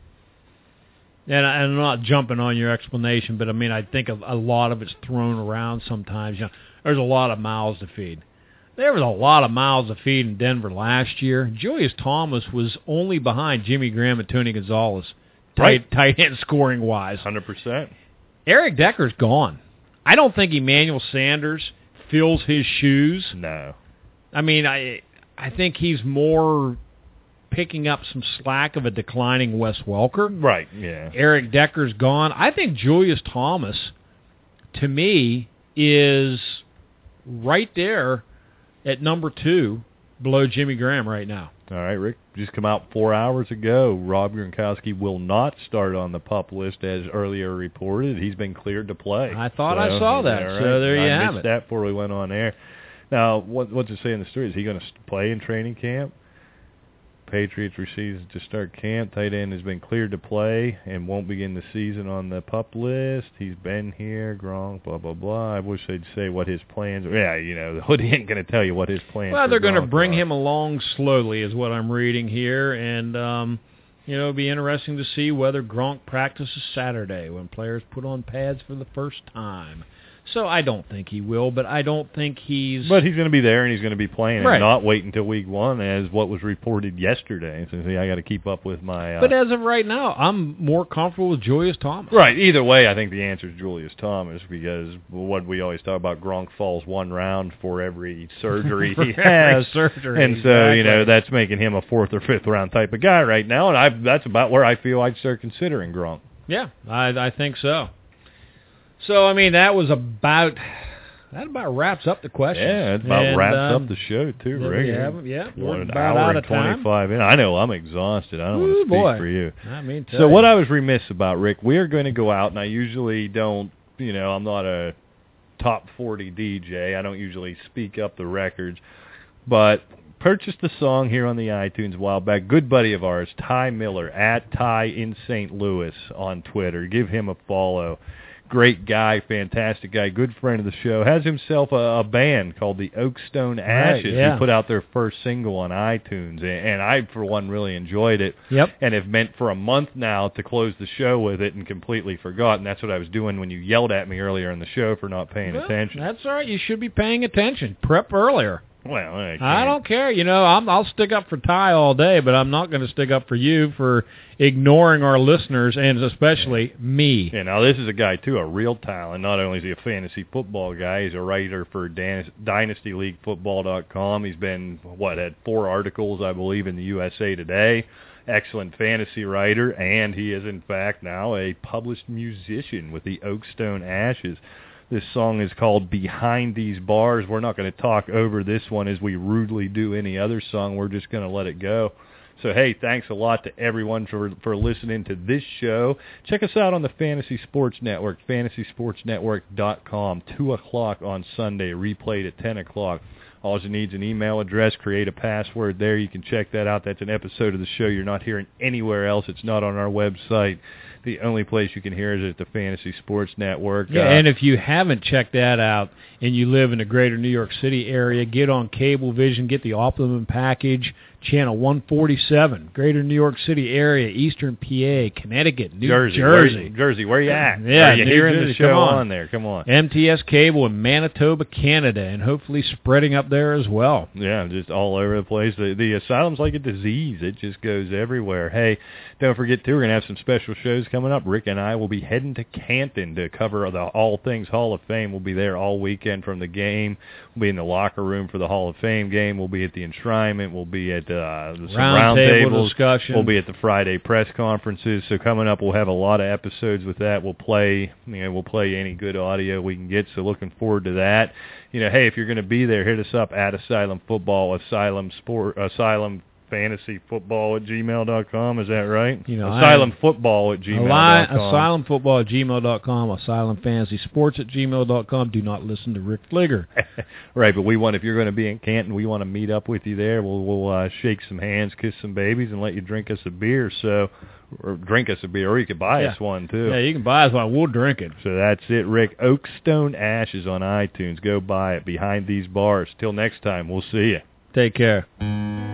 I'm not jumping on your explanation, but, I think a lot of it's thrown around sometimes. There's a lot of mouths to feed. There was a lot of mouths to feed in Denver last year. Julius Thomas was only behind Jimmy Graham and Tony Gonzalez, tight end scoring-wise. 100%. Eric Decker's gone. I don't think Emmanuel Sanders fills his shoes. No. I think he's more picking up some slack of a declining Wes Welker. Right, yeah. Eric Decker's gone. I think Julius Thomas, to me, is right there at number 2 below Jimmy Graham right now. All right, Rick, just come out 4 hours ago. Rob Gronkowski will not start on the PUP list as earlier reported. He's been cleared to play. I thought I saw that, right. so there you have it. I missed that before we went on air. Now, what's it say in the story? Is he going to play in training camp? Patriots receives to start camp. Tight end has been cleared to play and won't begin the season on the PUP list. He's been here, Gronk, blah, blah, blah. I wish they'd say what his plans are. Yeah, the hoodie ain't going to tell you what his plans are. Well, they're going to bring him along slowly is what I'm reading here, and it'll be interesting to see whether Gronk practices Saturday when players put on pads for the first time. So I don't think he will, but I don't think he's... But he's going to be there, and he's going to be playing, right. And not wait until week 1, as what was reported yesterday. So see, I got to keep up with my... But as of right now, I'm more comfortable with Julius Thomas. Right. Either way, I think the answer is Julius Thomas, because what we always talk about, Gronk falls 1 round for every surgery he has. And so, exactly. That's making him a 4th or 5th round type of guy right now, and that's about where I feel I'd start considering Gronk. Yeah, I think so. So, I mean, that about wraps up the questions. Yeah, it about wraps up the show, too, Rick. We're an about hour out and of time. 25 in. I know, I'm exhausted. I don't want to speak for you. I mean, so what I was remiss about, Rick, we are going to go out, and I usually don't, I'm not a top 40 DJ. I don't usually speak up the records, but purchased the song here on the iTunes a while back. Good buddy of ours, Ty Miller, at Ty in St. Louis on Twitter. Give him a follow. Great guy, fantastic guy, good friend of the show. Has himself a band called the Oakstone Ashes. Right, yeah. Who put out their first single on iTunes, and I, for one, really enjoyed it. Yep. And have meant for a month now to close the show with it and completely forgotten. That's what I was doing when you yelled at me earlier in the show for not paying attention. That's all right. You should be paying attention. Prep earlier. Well, I don't care. I'll stick up for Ty all day, but I'm not going to stick up for you for ignoring our listeners and especially me. Yeah, now this is a guy, too, a real talent. Not only is he a fantasy football guy, he's a writer for DynastyLeagueFootball.com. He's been, had 4 articles, I believe, in the USA Today. Excellent fantasy writer, and he is, in fact, now a published musician with the Oakstone Ashes. This song is called Behind These Bars. We're not going to talk over this one as we rudely do any other song. We're just going to let it go. So, hey, thanks a lot to everyone for listening to this show. Check us out on the Fantasy Sports Network, fantasysportsnetwork.com, 2 o'clock on Sunday, replayed at 10 o'clock. All you need is an email address, create a password there. You can check that out. That's an episode of the show you're not hearing anywhere else. It's not on our website. The only place you can hear it is at the Fantasy Sports Network. Yeah, and if you haven't checked that out and you live in the greater New York City area, get on Cablevision, get the Optimum package, channel 147, greater New York City area, Eastern PA, Connecticut, New Jersey. Where you at? Yeah, you're hearing the show on there. Come on. MTS Cable in Manitoba, Canada, and hopefully spreading up there as well. Yeah, just all over the place. The asylum's like a disease. It just goes everywhere. Hey, don't forget, too, we're going to have some special shows coming up. Rick and I will be heading to Canton to cover all things Hall of Fame. We'll be there all weekend from the game. We'll be in the locker room for the Hall of Fame game. We'll be at the enshrinement. We'll be at some roundtable discussion. We'll be at the Friday press conferences. So coming up, we'll have a lot of episodes with that. We'll play any good audio we can get. So looking forward to that. Hey, if you're going to be there, hit us up at Asylum Football, Asylum Fantasy Football at gmail.com. Is that right? Asylum Football at gmail.com. Asylum Football at gmail.com. Asylum Fantasy Sports at gmail.com. Do not listen to Rick Fligger. Right, but if you're going to be in Canton, we want to meet up with you there. We'll shake some hands, kiss some babies, and let you drink us a beer. Or you could buy us one, too. Yeah, you can buy us one. We'll drink it. So that's it, Rick. Oakstone Ashes on iTunes. Go buy it. Behind These Bars. Till next time, we'll see you. Take care.